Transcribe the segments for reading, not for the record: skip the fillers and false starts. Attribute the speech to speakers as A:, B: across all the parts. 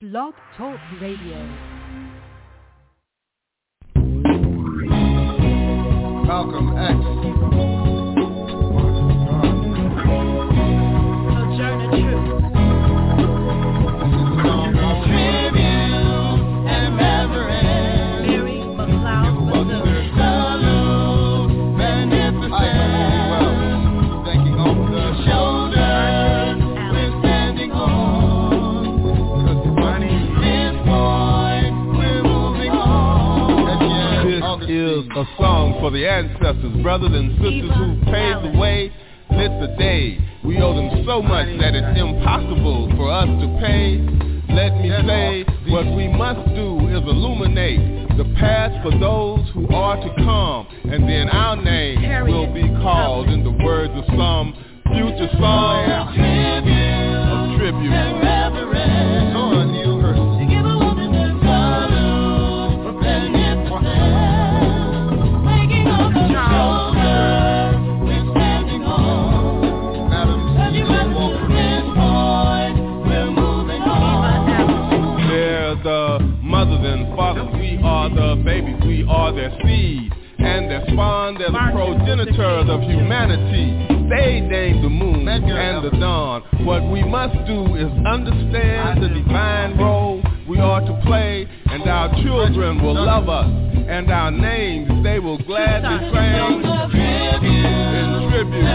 A: Blog Talk Radio.
B: Malcolm X.
C: Sojourner Truth.
B: Tribute and reverence.
C: Mary McLeod Bethune.
B: Salute, magnificent. Thanking on the shoulders we're standing on. 'Cause money is point, we're moving on.
D: This is a song for the ancestors, brothers and sisters who paved the way, lit the day. We owe them so much that it's impossible for us to pay. Let me say, what we must do is illuminate the path for those who are to come, and then our name will be called in the words of some future song of tribute. Fathers, we are the babies, we are their seed, and their spawn, they're the progenitors of humanity. They named the moon and the dawn. What we must do is understand the divine role we are to play, and our children will love us, and our names they will gladly sing in tribute.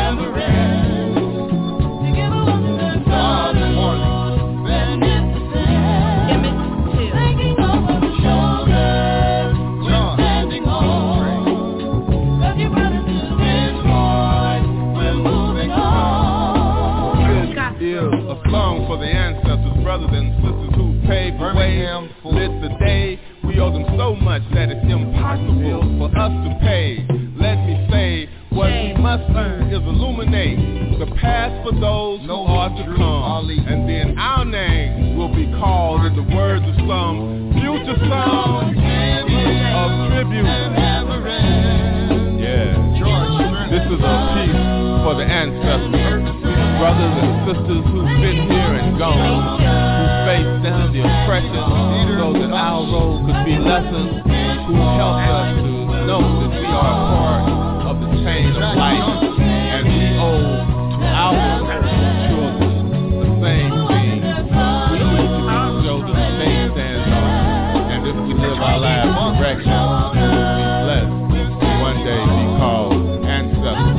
D: For the ancestors, brothers and sisters who paved the way, lit the day. We owe them so much that it's impossible for us to pay. Let me say, what we must do is illuminate the path for those who are to come, and then our names will be called in the words of some future song of tribute. Yeah, this is a piece for the ancestors. Brothers and sisters who've been here and gone, who faced down the oppression so that our role could be lessened, who helped us to know that we are a part of the chain of life, and we owe to our children the same thing. We need to be the shoulders that they stand on, and if we live our lives correctly, we will be blessed to one day be called ancestors.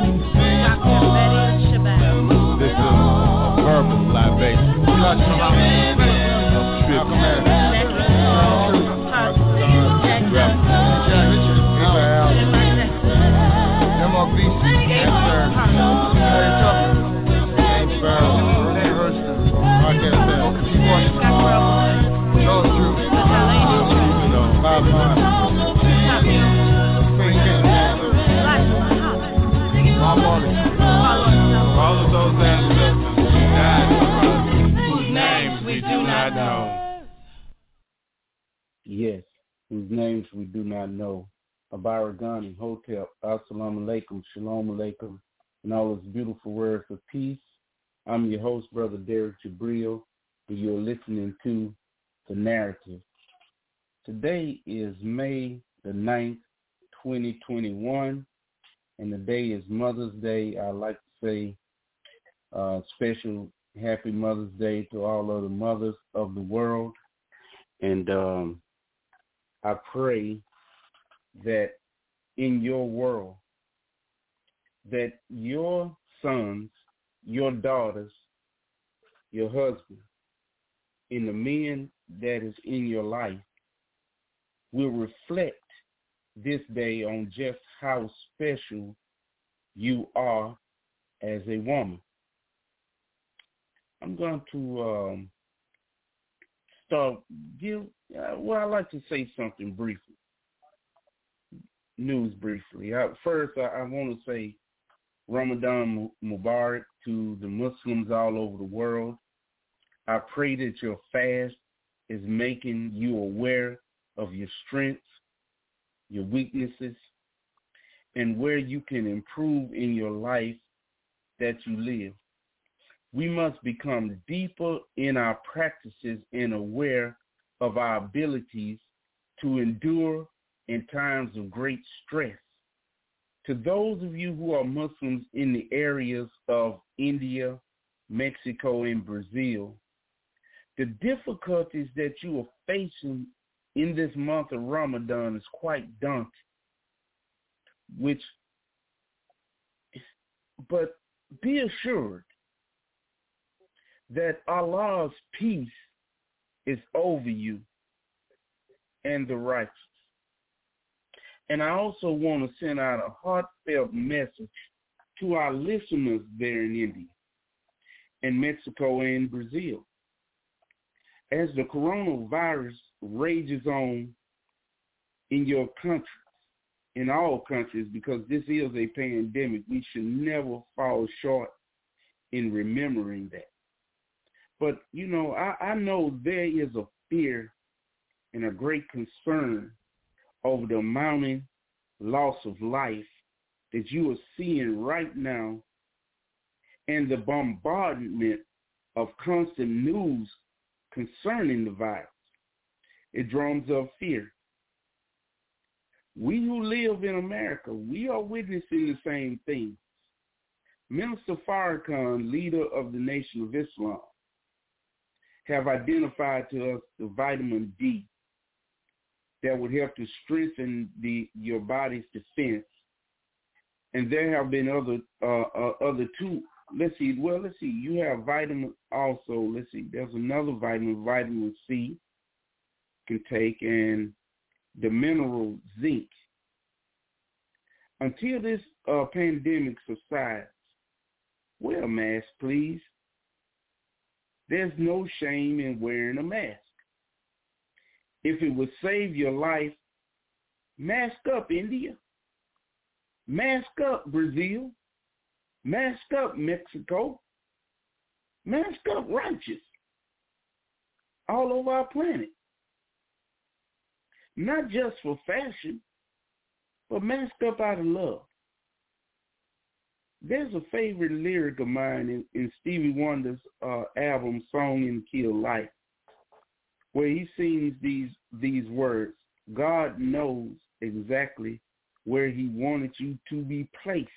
D: Verbal libation of all of those ancestors whose names we do not know.
E: Yes, whose names we do not know. Abaragani, Hotep, Assalamu alaikum, Shalom alaikum, and all those beautiful words of peace. I'm your host, Brother Derek Jabril, and you're listening to The Narrative. Today is May the 9th, 2021, and the day is Mother's Day. I'd like to say special Happy Mother's Day to all of the mothers of the world. And I pray that in your world, that your sons, your daughters, your husband, and the men that is in your life will reflect this day on just how special you are as a woman. I'm going to I like to say something briefly, news briefly. First, I want to say Ramadan Mubarak to the Muslims all over the world. I pray that your fast is making you aware of your strengths, your weaknesses, and where you can improve in your life that you live. We must become deeper in our practices and aware of our abilities to endure in times of great stress. To those of you who are Muslims in the areas of India, Mexico, and Brazil, the difficulties that you are facing in this month of Ramadan is quite daunting. But be assured that Allah's peace is over you and the righteous. And I also want to send out a heartfelt message to our listeners there in India and Mexico and Brazil. As the coronavirus rages on in your countries, in all countries, because this is a pandemic, we should never fall short in remembering that. But, you know, I know there is a fear and a great concern over the mounting loss of life that you are seeing right now and the bombardment of constant news concerning the virus. It drums up fear. We who live in America, we are witnessing the same thing. Minister Farrakhan, leader of the Nation of Islam, have identified to us the vitamin D that would help to strengthen your body's defense. And there have been other two. Let's see. You have vitamin also. Let's see. There's another vitamin C can take, and the mineral zinc. Until this pandemic subsides, wear a mask, please. There's no shame in wearing a mask. If it would save your life, mask up, India. Mask up, Brazil. Mask up, Mexico. Mask up, righteous. All over our planet. Not just for fashion, but mask up out of love. There's a favorite lyric of mine in Stevie Wonder's album, Song in Kill Life, where he sings these words: God knows exactly where he wanted you to be placed.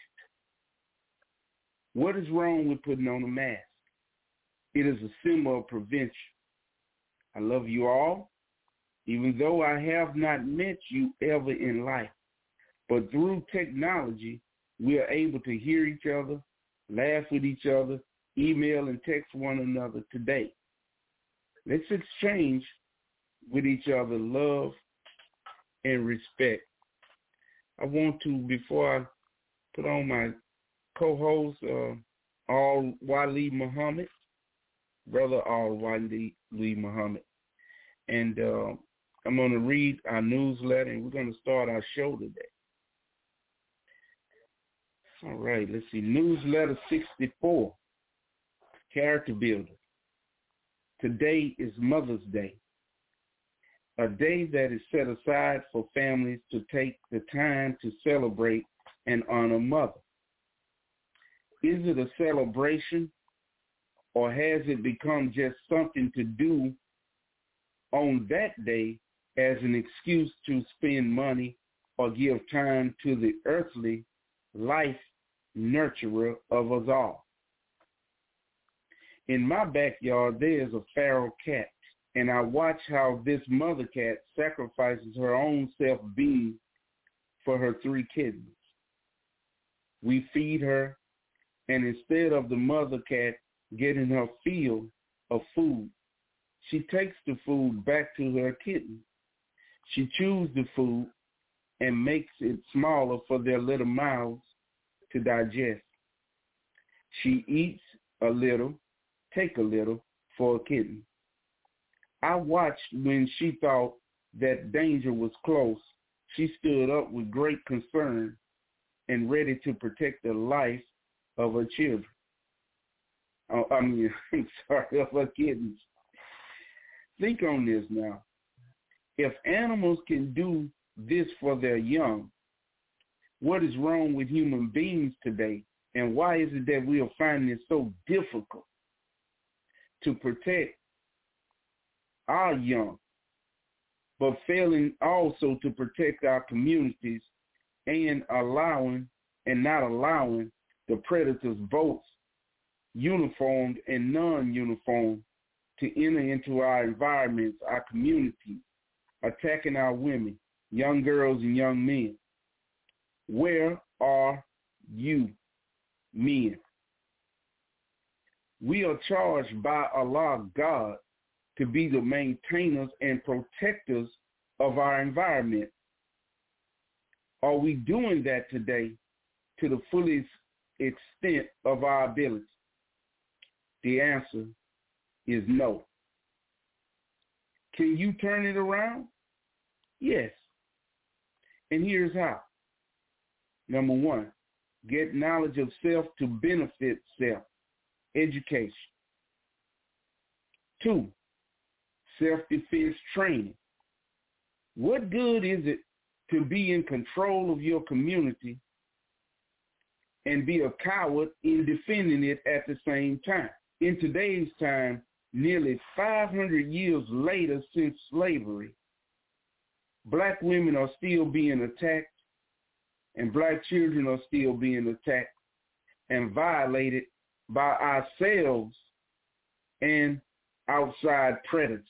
E: What is wrong with putting on a mask? It is a symbol of prevention. I love you all, even though I have not met you ever in life. But through technology, we are able to hear each other, laugh with each other, email and text one another today. Let's exchange with each other love and respect. I want to, before I put on my co-host, Al-Wali Muhammad, Brother Al-Wali Muhammad, and I'm going to read our newsletter, and we're going to start our show today. All right, let's see. Newsletter 64, Character Builder. Today is Mother's Day, a day that is set aside for families to take the time to celebrate and honor Mother. Is it a celebration, or has it become just something to do on that day as an excuse to spend money or give time to the earthly life nurturer of us all? In my backyard, there is a feral cat, and I watch how this mother cat sacrifices her own self-being for her 3 kittens. We feed her, and instead of the mother cat getting her fill of food, she takes the food back to her kitten. She chews the food and makes it smaller for their little mouths to digest. She eats a little, take a little for a kitten. I watched when she thought that danger was close. She stood up with great concern and ready to protect the life of her children. Of her kittens. Think on this now. If animals can do this for their young, what is wrong with human beings today? And why is it that we are finding it so difficult to protect our young, but failing also to protect our communities and not allowing the predators, both uniformed and non-uniformed, to enter into our environments, our communities, attacking our women, young girls and young men. Where are you, men? We are charged by Allah God to be the maintainers and protectors of our environment. Are we doing that today to the fullest extent of our ability? The answer is no. Can you turn it around? Yes. And here's how. Number one, get knowledge of self to benefit self. Education. 2, self-defense training. What good is it to be in control of your community and be a coward in defending it at the same time? In today's time, nearly 500 years later since slavery, black women are still being attacked and black children are still being attacked and violated by ourselves and outside predators.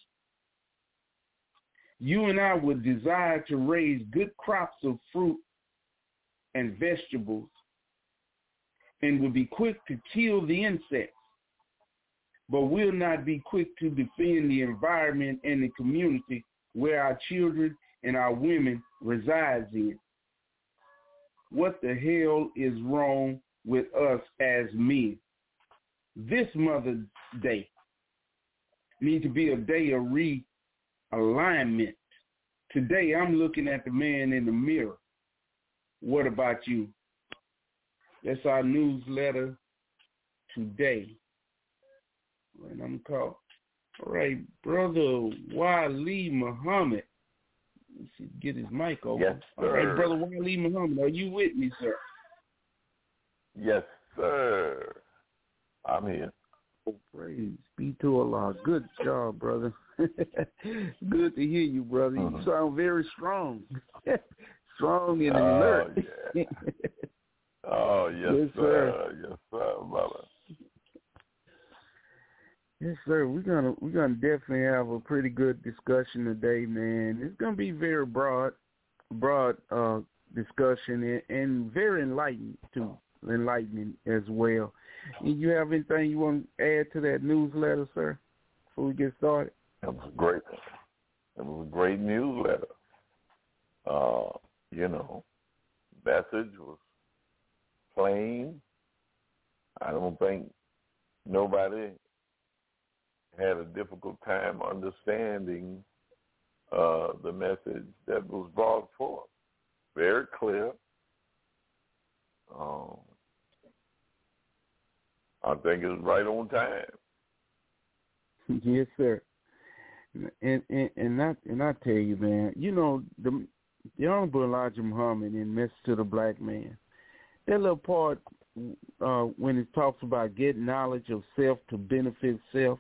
E: You and I would desire to raise good crops of fruit and vegetables and would be quick to kill the insects, but will not be quick to defend the environment and the community where our children and our women resides in. What the hell is wrong with us as men? This Mother's Day needs to be a day of realignment. Today, I'm looking at the man in the mirror. What about you? That's our newsletter today. And I'm called. All right, Brother Wali Muhammad. Let's see, get his mic open.
A: Yes, sir.
E: All right, Brother Wali Muhammad, are you with me, sir?
A: Yes, sir. I'm here.
E: Oh, praise be to Allah. Good job, brother. Good to hear you, brother. You sound very strong. Strong and alert.
A: Yeah. Oh, yes, sir. Yes, sir, brother.
E: Yes, sir. We're gonna definitely have a pretty good discussion today, man. It's gonna be very broad discussion and very enlightening as well. And you have anything you want to add to that newsletter, sir, before we get started?
A: It was great. It was a great newsletter. Message was plain. I don't think nobody had a difficult time understanding the message that was brought forth. Very clear. I think it was right on time.
E: Yes, sir. And I tell you, man, the Honorable Elijah Muhammad in Message to the Black Man, that little part when it talks about getting knowledge of self to benefit self,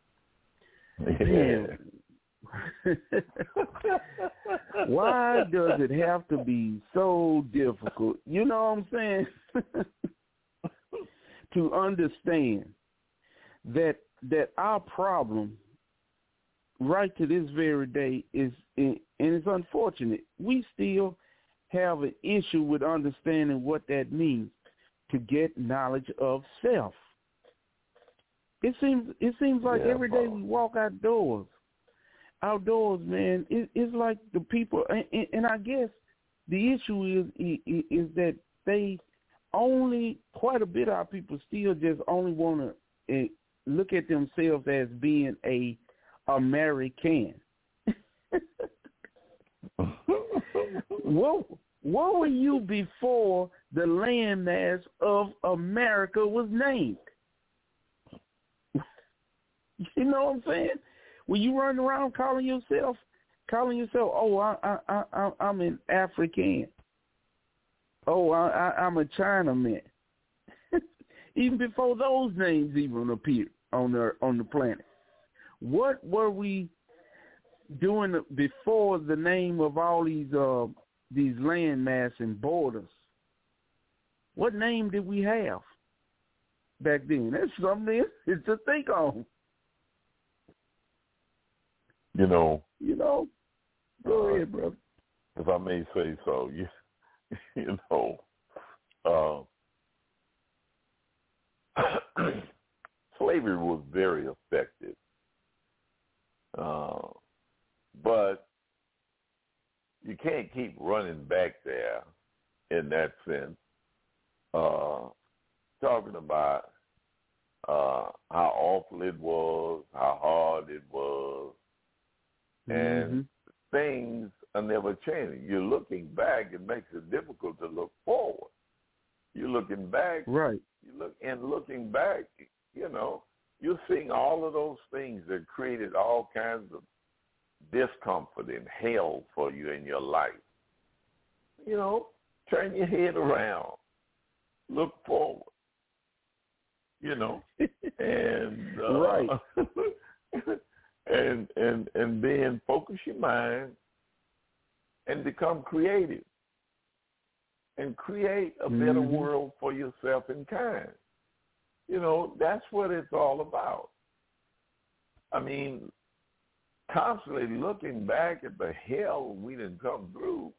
E: man, why does it have to be so difficult? You know what I'm saying? To understand that our problem right to this very day is, and it's unfortunate, we still have an issue with understanding what that means, to get knowledge of self. It seems like every day we walk outdoors, man, it's like the people, and I guess the issue is that they only, quite a bit of our people still just only want to look at themselves as being a American. What were you before the landmass of America was named? You know what I'm saying? When you run around calling yourself, oh, I'm an African. Oh, I'm a Chinaman. Even before those names even appeared. on the planet. What were we doing before the name of all these landmass and borders? What name did we have back then? That's something to think on.
A: You know.
E: Go ahead, brother.
A: If I may say so, slavery was very effective, but you can't keep running back there in that sense. Talking about how awful it was, how hard it was, and things are never changing. You're looking back, it makes it difficult to look forward. You're looking back,
E: right?
A: Looking back, you're seeing all of those things that created all kinds of discomfort and hell for you in your life. Turn your head around, look forward, and
E: right.
A: and then focus your mind and become creative and create a better world for yourself and kind. That's what it's all about. I mean, constantly looking back at the hell we done come through,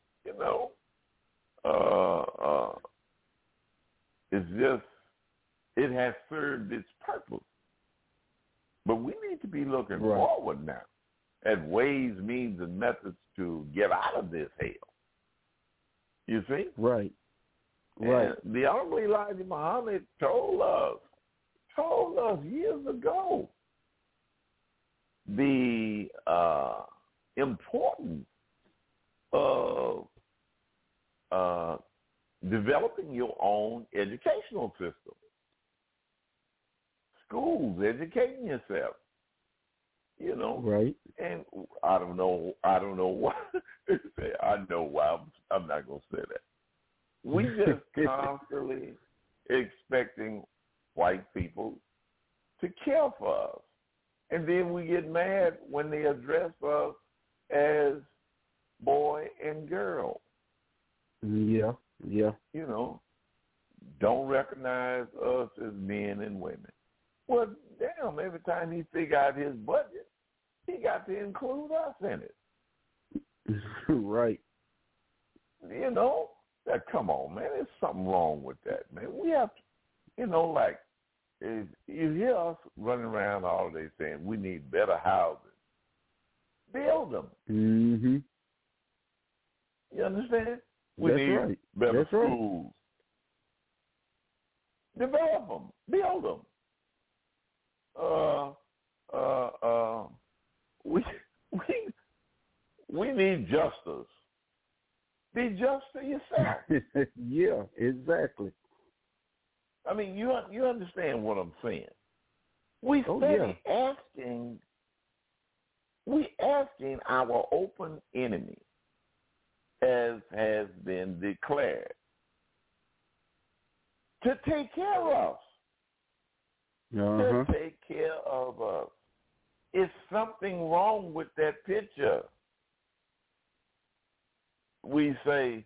A: it's just, it has served its purpose. But we need to be looking forward now at ways, means, and methods to get out of this hell. You see?
E: Right.
A: And the Honorable Elijah Muhammad told us years ago the importance of developing your own educational system. Schools, educating yourself.
E: Right.
A: And I don't know why. I know why. I'm not going to say that. We just constantly expecting white people to care for us. And then we get mad when they address us as boy and girl.
E: Yeah.
A: Don't recognize us as men and women. Well, damn, every time he figure out his budget, he got to include us in it.
E: Right.
A: Come on, man, there's something wrong with that, man. We have to, like, if you hear us running around all day saying we need better housing, build them.
E: Mm-hmm.
A: You understand? We
E: That's
A: need
E: right.
A: better
E: That's
A: schools. Right. Develop them. Build them. We need justice. Be just to yourself.
E: Yeah, exactly.
A: I mean, you understand what I'm saying. We asking our open enemy, as has been declared, to take care of us. To take care of us. Is something wrong with that picture? We say,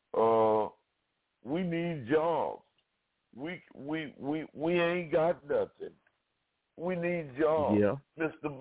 A: we need jobs. We ain't got nothing. We need jobs.
E: Yeah.
A: Mr.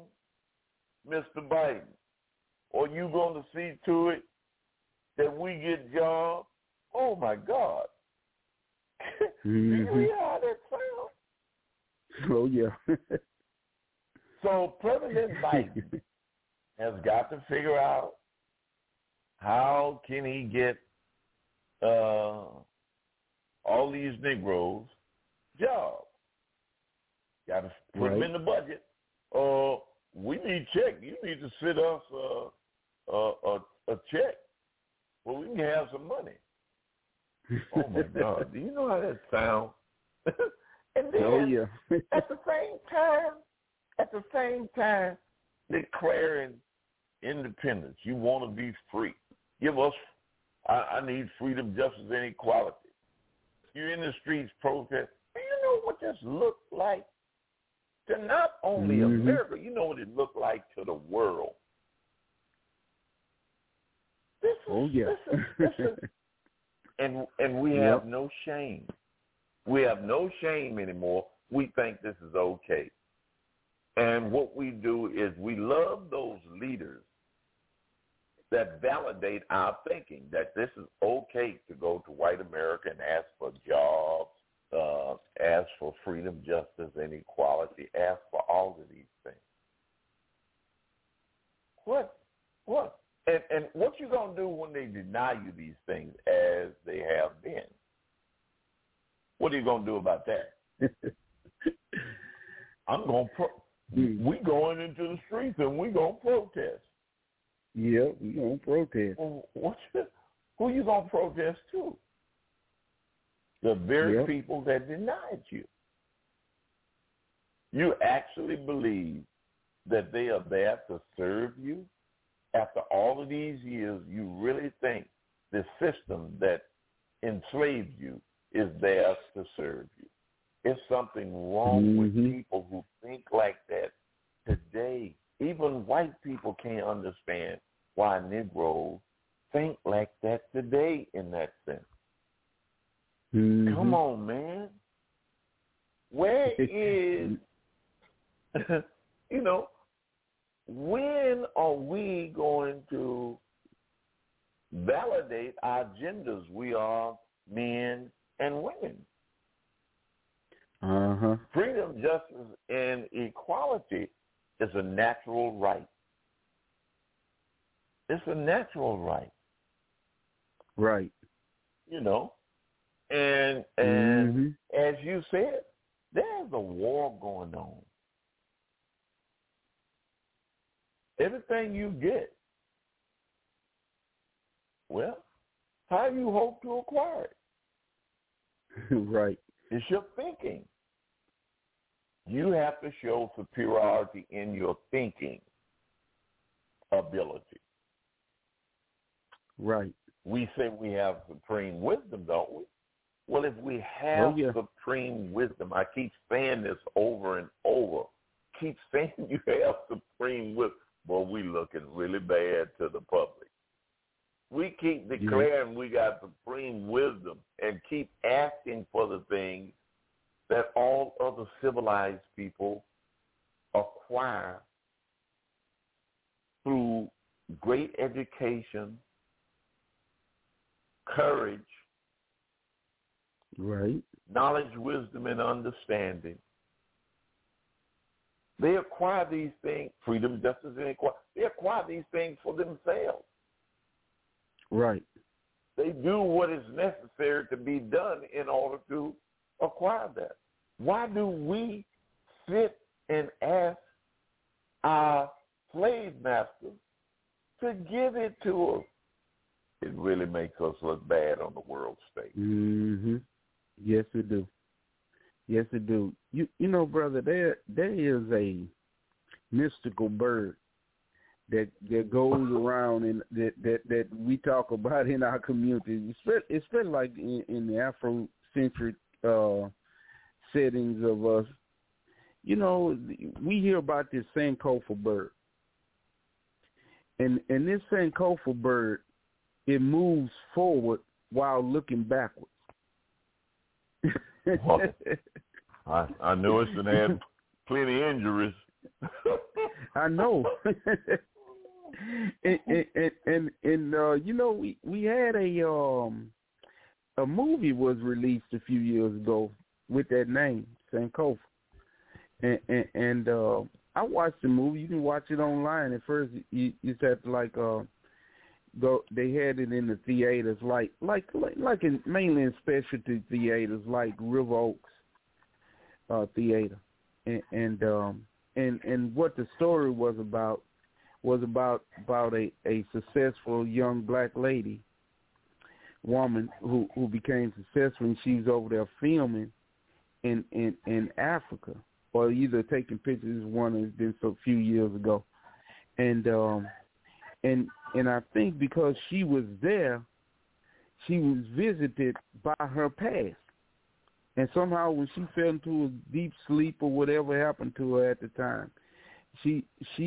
A: Biden, are you going to see to it that we get jobs? Oh, my God. Do you hear how that sounds?
E: Oh, yeah.
A: So President Biden has got to figure out how can he get all these Negroes jobs. Got to put them in the budget. We need check. You need to send us a check where we can have some money. Oh, my God. Do you know how that sounds? And then at the same time, declaring independence. You want to be free. Give us, I need freedom, justice, and equality. You're in the streets protest. Do you know what this looks like? to not only America, you know what it looked like to the world. This is, and we have no shame. We have no shame anymore. We think this is okay. And what we do is we love those leaders that validate our thinking, that this is okay to go to white America and ask for jobs, ask for freedom, justice, and equality, ask for all of these things. What? And what you going to do when they deny you these things as they have been? What are you going to do about that? We going into the streets and we going to protest.
E: Yeah, we going to protest.
A: Well, who you going to protest to? The very people that denied you. You actually believe that they are there to serve you? After all of these years, you really think the system that enslaved you is there to serve you? There's something wrong with people who think like that today. Even white people can't understand why Negroes think like that today in that sense. Come on, man. Where is, when are we going to validate our genders? We are men and women. Freedom, justice, and equality is a natural right. It's a natural right.
E: Right.
A: And as you said, there's a war going on. Everything you get, well, how you hope to acquire it?
E: Right.
A: It's your thinking. You have to show superiority in your thinking ability.
E: Right.
A: We say we have supreme wisdom, don't we? Well, if we have supreme wisdom, I keep saying this over and over. Keep saying you have supreme wisdom. Well, we looking really bad to the public. We keep declaring we got supreme wisdom and keep asking for the things that all other civilized people acquire through great education, courage,
E: right,
A: knowledge, wisdom, and understanding. They acquire these things, freedom, justice, and equality. They acquire these things for themselves.
E: Right.
A: They do what is necessary to be done in order to acquire that. Why do we sit and ask our slave masters to give it to us? It really makes us look bad on the world stage.
E: Yes, it do. Yes, it do. You know, brother, there is a mystical bird that goes around and that we talk about in our community. It's been like in the Afrocentric settings of us. We hear about this Sankofa bird, and this Sankofa bird, it moves forward while looking backwards.
A: I know it's and had plenty of injuries.
E: I know. and we had a movie was released a few years ago with that name, Sankofa. And I watched the movie. You can watch it online. At first, you just have to go. They had it in the theaters, like mainly in specialty theaters, like River Oaks Theater, and what the story was about a successful young black woman who became successful, and she's over there filming in Africa, or either taking pictures. One has been so few years ago, and I think because she was there, she was visited by her past, And somehow when she fell into a deep sleep or whatever happened to her at the time, the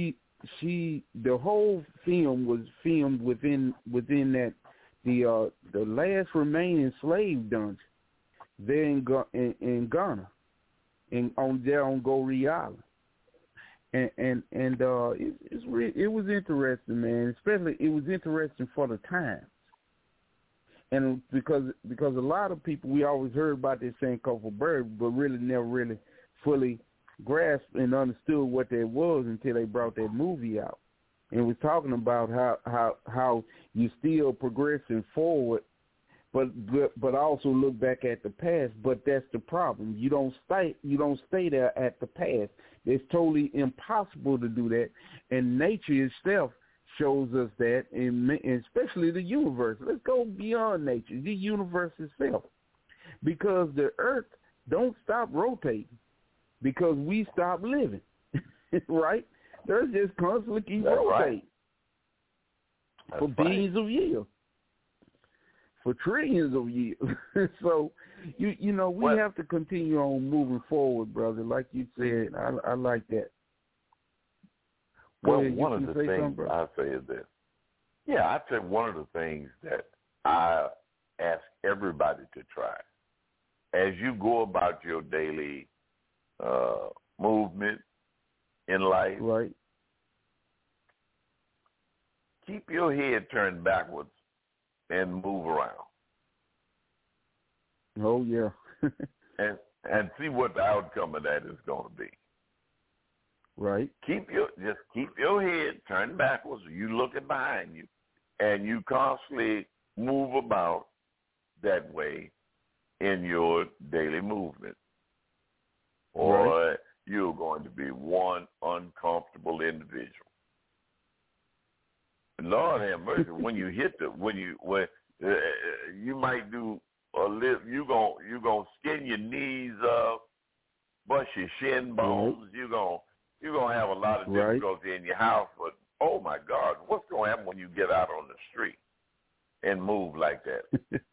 E: whole film was filmed within that the last remaining slave dungeon there in Ghana, on Goree Island. And it was interesting, man. Especially it was interesting for the time, and because a lot of people, we always heard about this Sankofa bird, but really never really fully grasped and understood what that was until they brought that movie out, and was talking about how you still progressing forward, but also look back at the past. But that's the problem. You don't stay there at the past. It's totally impossible to do that, and nature itself shows us that, and especially the universe. Let's go beyond nature, the universe itself, because the Earth don't stop rotating because we stop living, right? The Earth just constantly keeps rotating for billions of years, for trillions of years. So, we have to continue on moving forward, brother. Like you said, I like that.
A: Well, one of the things I say is this. Yeah, I say one of the things that I ask everybody to try as you go about your daily movement in life.
E: Right.
A: Keep your head turned backwards and move around.
E: Oh, yeah.
A: and see what the outcome of that is going to be.
E: Right.
A: Keep your head turned backwards. You looking behind you, and you constantly move about that way in your daily movement, or you're going to be one uncomfortable individual. Lord have mercy. When you hit you might do a lift. You gonna skin your knees up, bust your shin bones. You're gonna have a lot of difficulty in your house. But oh my God, what's gonna happen when you get out on the street and move like that?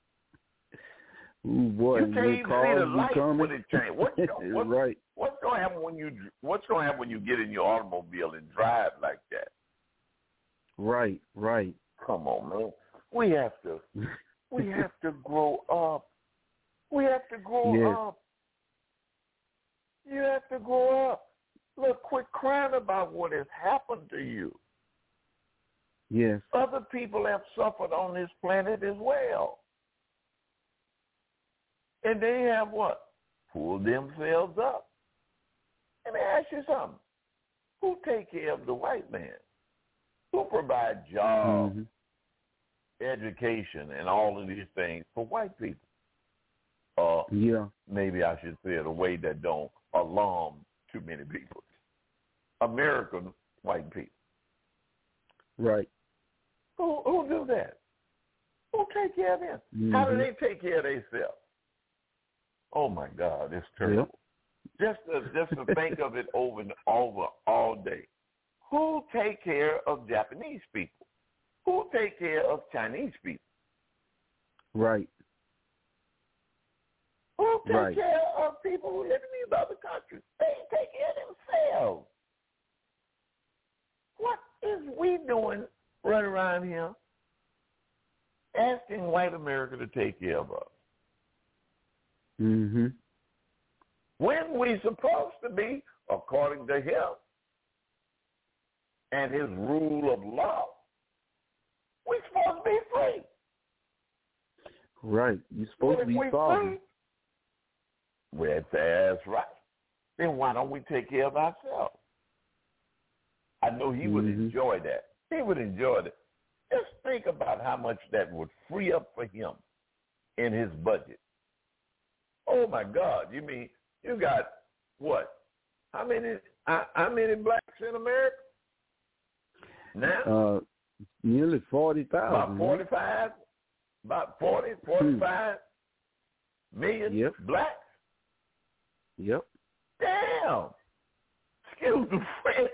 E: Ooh, boy,
A: you can't even see the light when it changes. What's gonna happen when you get in your automobile and drive like that?
E: Right.
A: Come on, man. We have to grow up. We have to grow up. You have to grow up. Look, quit crying about what has happened to you.
E: Yes.
A: Other people have suffered on this planet as well. And they have what? Pulled themselves up. Let me ask you something. Who take care of the white man? Who provide jobs, education, and all of these things for white people? Maybe I should say it a way that don't alarm too many people. American white people.
E: Right.
A: Who do that? Who take care of them? How do they take care of themselves? Oh my God, it's terrible. Yep. Just to think of it over and over all day. Who take care of Japanese people? Who take care of Chinese people?
E: Right.
A: Who take care of people who live in these other countries? They take care of themselves. What is we doing right around here asking white America to take care of us?
E: When
A: we supposed to be, according to him and his rule of law, we're supposed to be free.
E: Right. You're supposed to be sovereign.
A: Well, that's right. Then why don't we take care of ourselves? I know he would enjoy that. He would enjoy that. Just think about how much that would free up for him in his budget. Oh my God! You mean you got what? How many blacks in America now?
E: Nearly 40,000.
A: About 45. About 45 million blacks.
E: Yep.
A: Damn. Excuse the French.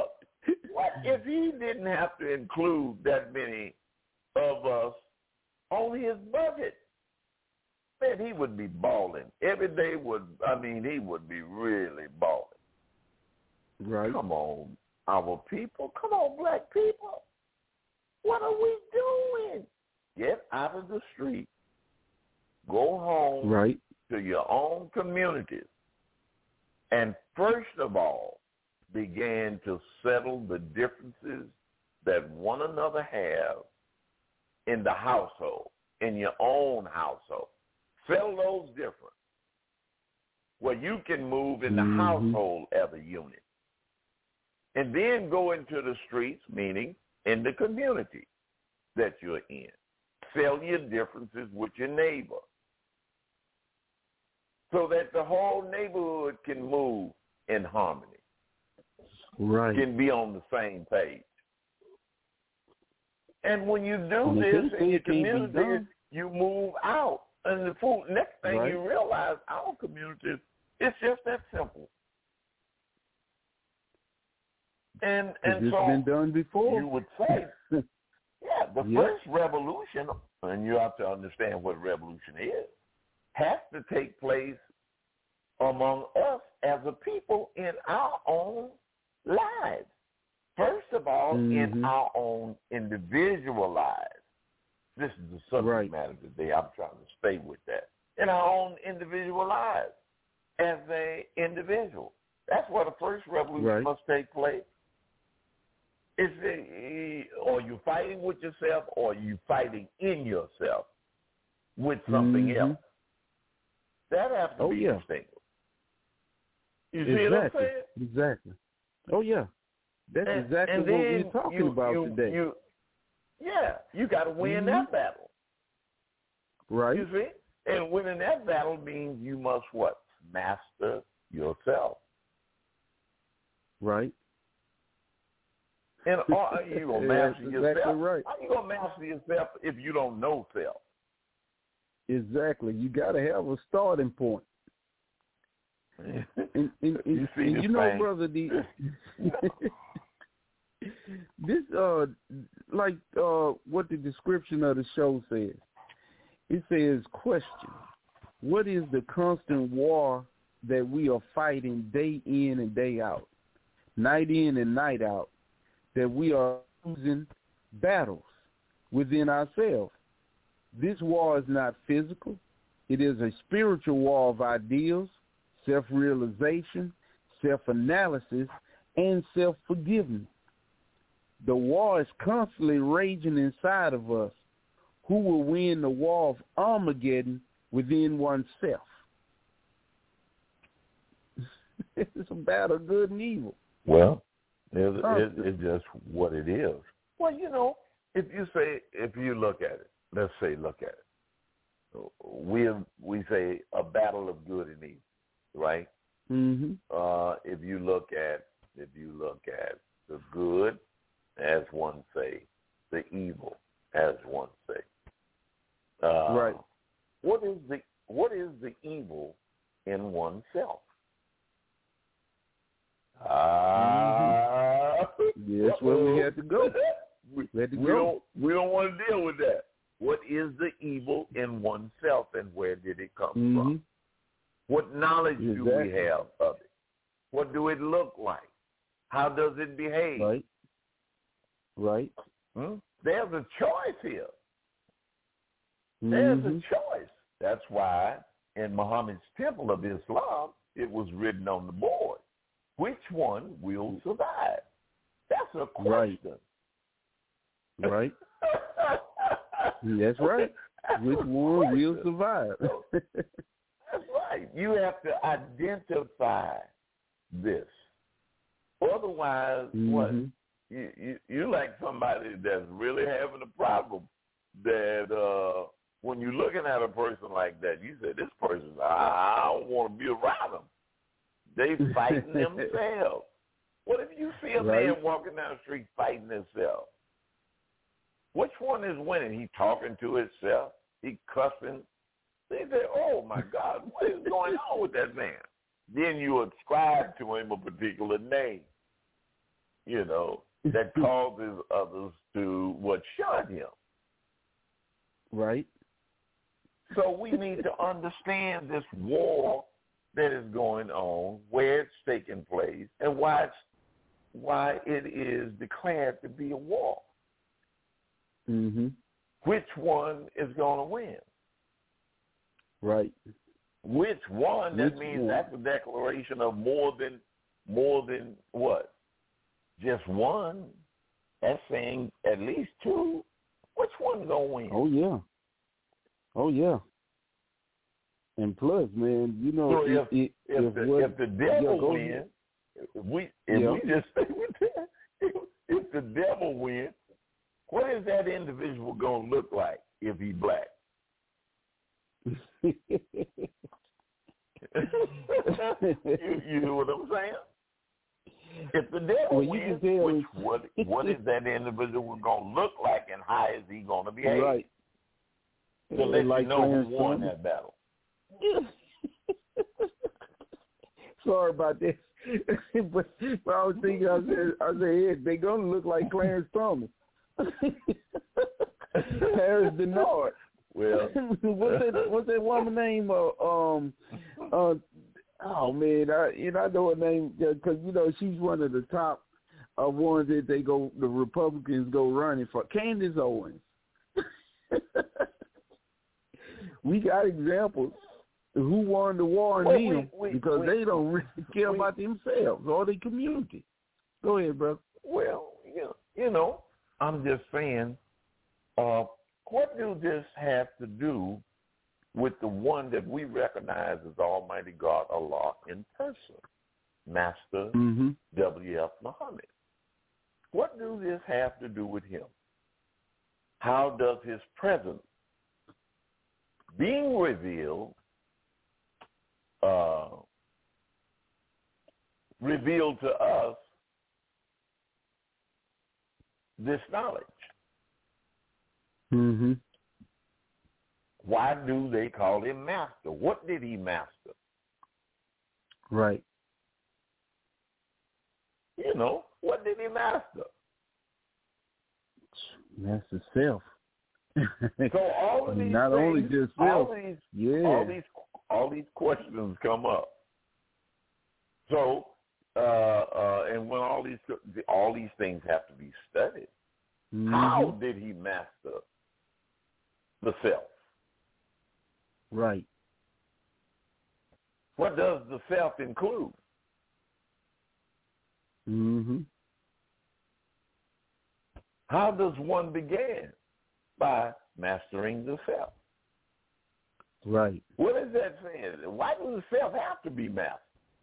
A: What if he didn't have to include that many of us on his budget, man, he would be balling. Every day he would be really balling.
E: Right.
A: Come on, our people. Come on, black people. What are we doing? Get out of the street. Go home
E: Right.
A: to your own communities. And first of all, began to settle the differences that one another have in the household, in your own household. Settle those differences where you can move in the household as a unit. And then go into the streets, meaning in the community that you're in. Settle your differences with your neighbor so that the whole neighborhood can move in harmony.
E: Right.
A: Can be on the same page. And when you do this in your community, you move out. And the next thing you realize, our community, it's just that simple. And
E: it's
A: so
E: been done before.
A: You would say, the first revolution, and you have to understand what revolution is, has to take place among us as a people in our own lives. First of all, in our own individual lives. This is the subject matter today. I'm trying to stay with that. In our own individual lives as an individual. That's where the first revolution must take place. Or you fighting with yourself, or you fighting in yourself with something else. That has to be distinguished. You see what I'm saying?
E: Exactly. Oh, yeah. That's exactly what we're talking about today.
A: You got to win that battle.
E: Right.
A: You see? And winning that battle means you must what? Master yourself.
E: Right.
A: And you going to master yourself?
E: Exactly right.
A: How you going to master yourself if you don't know self?
E: Exactly. You got to have a starting point. and you know, brother, this what the description of the show says. It says, question: what is the constant war that we are fighting day in and day out, night in and night out, that we are losing battles within ourselves? This war is not physical. It is a spiritual war of ideals, self-realization, self-analysis, and self-forgiveness. The war is constantly raging inside of us. Who will win the war of Armageddon within oneself? It's a battle of good and evil.
A: Well, it's just what it is. Well, you know, if you look at it, let's say look at it. We say a battle of good and evil, right?
E: Mm-hmm.
A: If you look at the good, as one say, the evil, as one say.
E: Right.
A: What is the evil in oneself?
E: Yes, where we had to go.
A: We don't want to deal with that. What is the evil in oneself, and where did it come from? What knowledge do we have of it? What do it look like? How does it behave?
E: Right.
A: There's a choice here. There's a choice. That's why in Muhammad's Temple of Islam, it was written on the board. Which one will survive? That's a question.
E: Right. That's right. Which one will survive?
A: That's right. You have to identify this. Otherwise, what? You like somebody that's really having a problem that when you're looking at a person like that, you say, this person, I don't want to be around them. They fighting themselves. What if you see a man walking down the street fighting himself? Which one is winning? He talking to himself? He cussing? They say, oh, my God, what is going on with that man? Then you ascribe to him a particular name, you know, that causes others to shun him.
E: Right.
A: So we need to understand this war that is going on, where it's taking place, and why it is declared to be a war.
E: Mm-hmm.
A: Which one is going to win?
E: Right.
A: Which one? That
E: Which
A: means
E: one?
A: that's a declaration of more than what? Just one. That's saying at least two. Which one's going to win?
E: Oh, yeah. Oh, yeah. And plus, man, you know,
A: So if the devil wins, if the devil wins, what is that individual going to look like if he's black? you know what I'm saying? If the devil wins, what is that individual going to look like, and how is he going to behave?
E: Right.
A: So let you know who won that battle.
E: Sorry about this. but I was thinking, I said, yeah, they're going to look like Clarence Thomas. Harris Denard.
A: Well,
E: what's that woman name? Oh man, I know her name because she's one of the top ones that the Republicans go running for. Candace Owens. We got examples who won the war and need them because they don't really care about themselves or their community. Go ahead, brother.
A: Well, I'm just saying, what do this have to do with the one that we recognize as Almighty God, Allah, in person, Master W.F. Muhammad? What do this have to do with him? How does his presence being revealed reveal to us this knowledge?
E: Mm-hmm.
A: Why do they call him master? What did he master?
E: Right.
A: What did he master?
E: Master self.
A: So all of these
E: not
A: things,
E: only just self.
A: all these questions come up. So and when all these things have to be studied, how did he master the self?
E: Right.
A: What does the self include?
E: Mm-hmm.
A: How does one begin? By mastering the self.
E: Right.
A: What is that saying? Why does the self have to be mastered?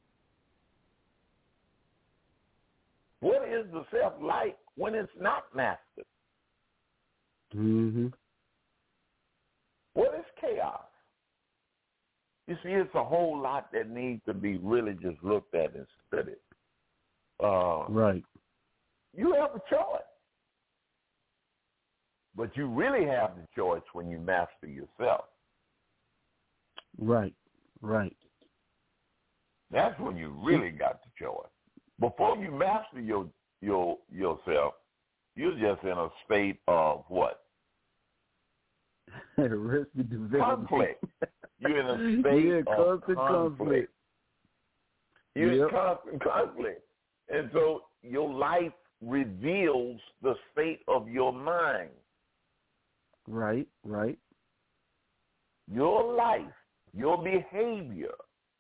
A: What is the self like when it's not mastered?
E: Mm-hmm.
A: What is chaos? You see, it's a whole lot that needs to be really just looked at and studied.
E: Right.
A: You have a choice. But you really have the choice when you master yourself.
E: Right. Right.
A: That's when you really got the choice. Before you master yourself, you're just in a state of what?
E: Arrested development.
A: Conflict. You're in a state of conflict. You're in constant conflict. And so your life reveals the state of your mind.
E: Right, right.
A: Your life, your behavior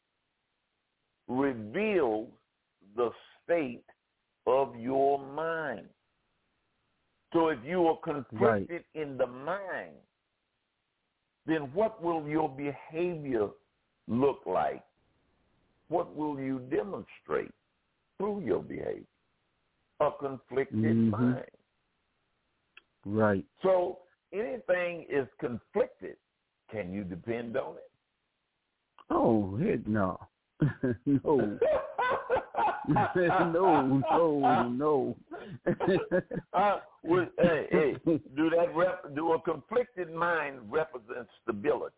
A: reveals the state of your mind. So if you are conflicted in the mind, then what will your behavior look like? What will you demonstrate through your behavior? A conflicted mind.
E: Right.
A: So anything is conflicted. Can you depend on it?
E: Oh, heck no. No. No.
A: Do a conflicted mind represent stability?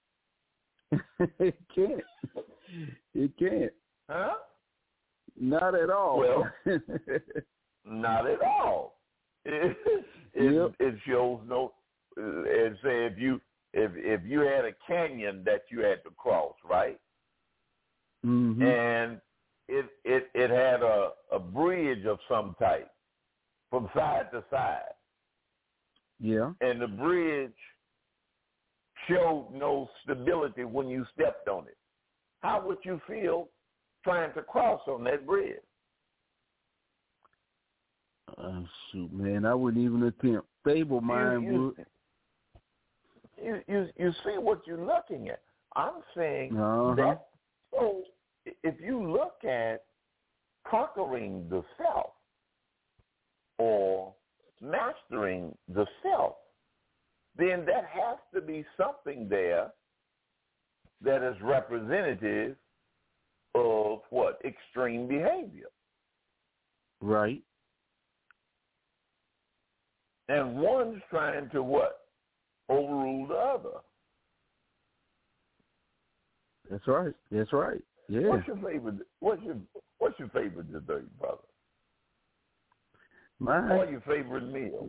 E: It can't. It can't.
A: Huh?
E: Not at all.
A: Well, not at all. It shows no. and say if you had a canyon that you had to cross, right?
E: Mm-hmm.
A: And it had a bridge of some type from side to side.
E: Yeah.
A: And the bridge showed no stability when you stepped on it. How would you feel trying to cross on that bridge?
E: Shoot, man, I wouldn't even attempt. Stable mind would.
A: You see what you're looking at. I'm saying that. So if you look at conquering the self or mastering the self, then that has to be something there that is representative of what? Extreme behavior.
E: Right.
A: And one's trying to what? Overrule the other.
E: That's right. That's right. Yeah.
A: What's your favorite? What's your favorite dessert, brother?
E: Mine.
A: Or your favorite meal?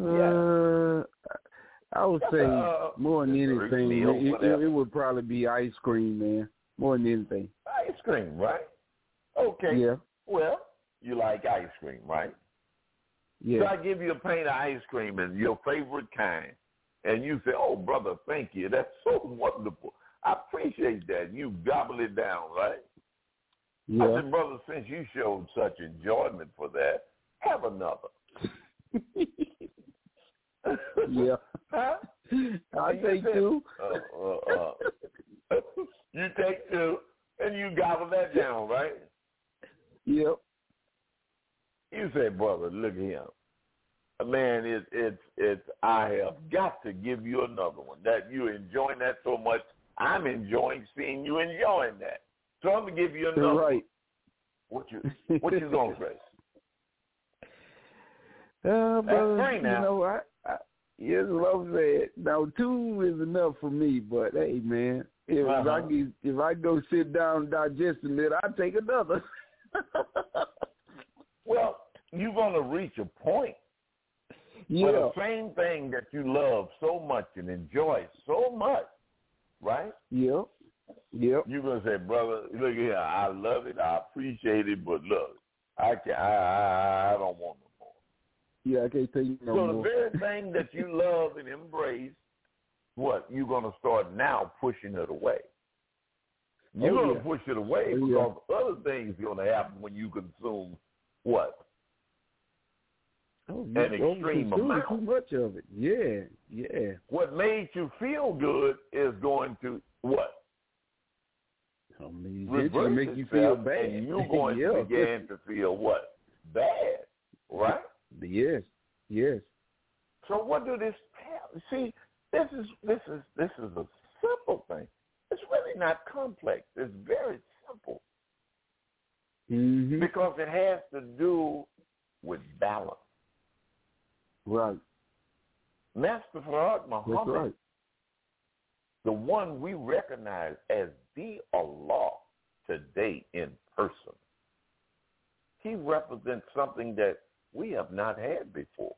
E: I would say more than anything, it would probably be ice cream, man. More than anything.
A: Ice cream, right? Okay.
E: Yeah.
A: Well, you like ice cream, right?
E: Yeah.
A: So I give you a pane of ice cream and your favorite kind, and you say, "Oh, brother, thank you. That's so wonderful. I appreciate that." You gobble it down, right?
E: Yeah.
A: I said, "Brother, since you showed such enjoyment for that, have another."
E: Yeah.
A: Huh?
E: I take two.
A: You take two, and you gobble that down, right?
E: Yep.
A: You say, "Brother, look at him. Man, it's. I have got to give you another one. That you're enjoying that so much. I'm enjoying seeing you enjoying that. So I'm gonna give you another.
E: Right.
A: One. What you gonna say?"
E: Brother,
A: you know,
E: yes, what I'm saying. Now, two is enough for me, but hey, man, if I go sit down and digest a little, I take another.
A: Well, you're gonna reach a point.
E: Yeah.
A: But the same thing that you love so much and enjoy so much, right?
E: Yep. Yep.
A: You're gonna say, "Brother, look here, I love it, I appreciate it, but look, I don't want no more."
E: Yeah, I can't take you no more.
A: So the very thing that you love and embrace, what you're gonna start now pushing it away. You're gonna push it away because other things are gonna happen when you consume what? An extreme amount.
E: Too much of it. Yeah, yeah.
A: What made you feel good is going to what?
E: It's going to make you feel bad.
A: And you're going to begin to feel what? Bad, right?
E: Yes, yes.
A: So what do this tell? See, this is a simple thing. It's really not complex. It's very simple.
E: Mm-hmm.
A: Because it has to do with balance.
E: Right.
A: Master Farad Muhammad,
E: that's right.
A: The one we recognize as the Allah today in person, he represents something that we have not had before.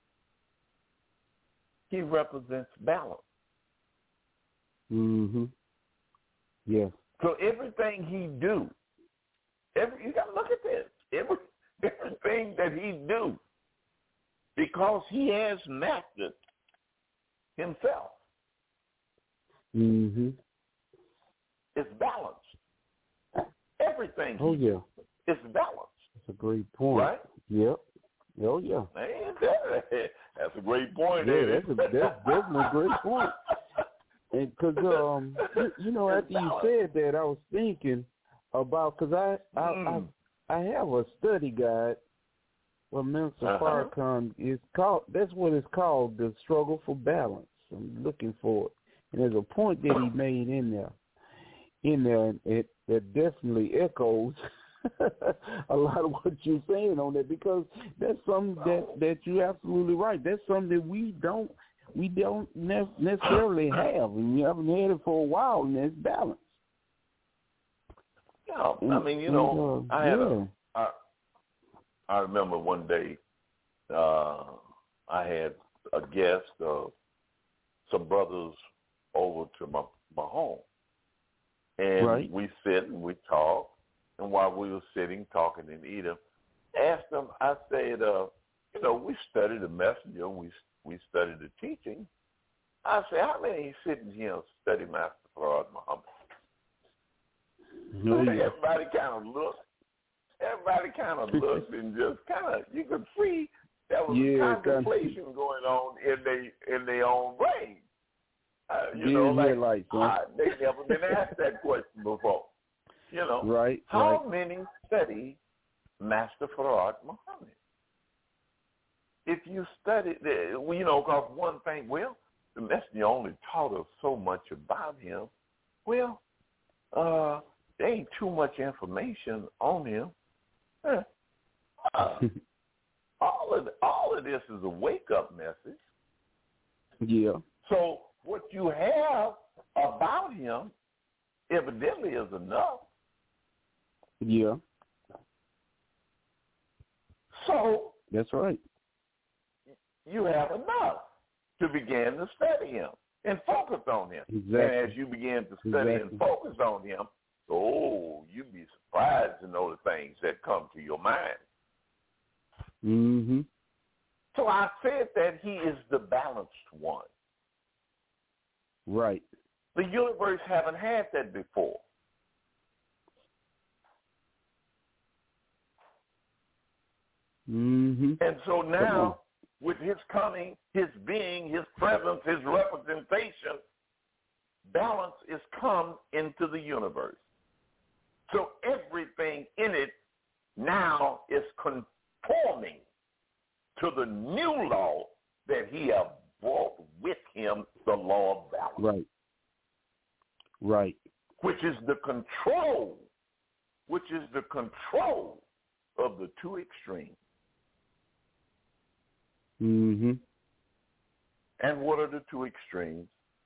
A: He represents balance.
E: Mm-hmm. Yes.
A: So everything he do, you got to look at this. Everything that he do, because he has mastered himself.
E: Mm-hmm.
A: It's balanced. Everything.
E: Oh, yeah.
A: It's balanced.
E: That's a great point.
A: Right?
E: Yep. Oh, yeah.
A: That's a great point.
E: Yeah, that's definitely a great point. And because, after you said that, I was thinking about, because I have a study guide. Well, Minister Farrakhan is called. That's what it's called, the struggle for balance. I'm looking for it, and there's a point that he made in there, and that definitely echoes a lot of what you're saying on that, because that's something that you're absolutely right. That's something that we don't necessarily have, and you haven't had it for a while, and it's balance.
A: Yeah, I mean, I remember one day I had a guest, some brothers over to my home. And we sit and we talk. And while we were sitting, talking and eating, asked them, I said, we studied the messenger, we studied the teaching. I said, how many sitting here and study Master Farad Muhammad? Everybody kind of looked and just kind of, you could see there was contemplation going on in their own brain. They never been asked that question before. How many study Master Farad Muhammad? If you study, because one thing, the messenger only taught us so much about him. Well, there ain't too much information on him. All of this is a wake-up message.
E: Yeah.
A: So what you have about him evidently is enough.
E: Yeah.
A: So
E: that's right.
A: You have enough to begin to study him and focus on him.
E: Exactly.
A: And as you begin to study and focus on him, you'd be surprised to know the things that come to your mind.
E: Mm-hmm.
A: So I said that he is the balanced one.
E: Right.
A: The universe haven't had that before.
E: Mm-hmm.
A: And so now, with his coming, his being, his presence, his representation, balance is come into the universe. So everything in it now is conforming to the new law that he has brought with him, the law of balance.
E: Right.
A: Which is the control of the two extremes.
E: Mm-hmm.
A: And what are the two extremes?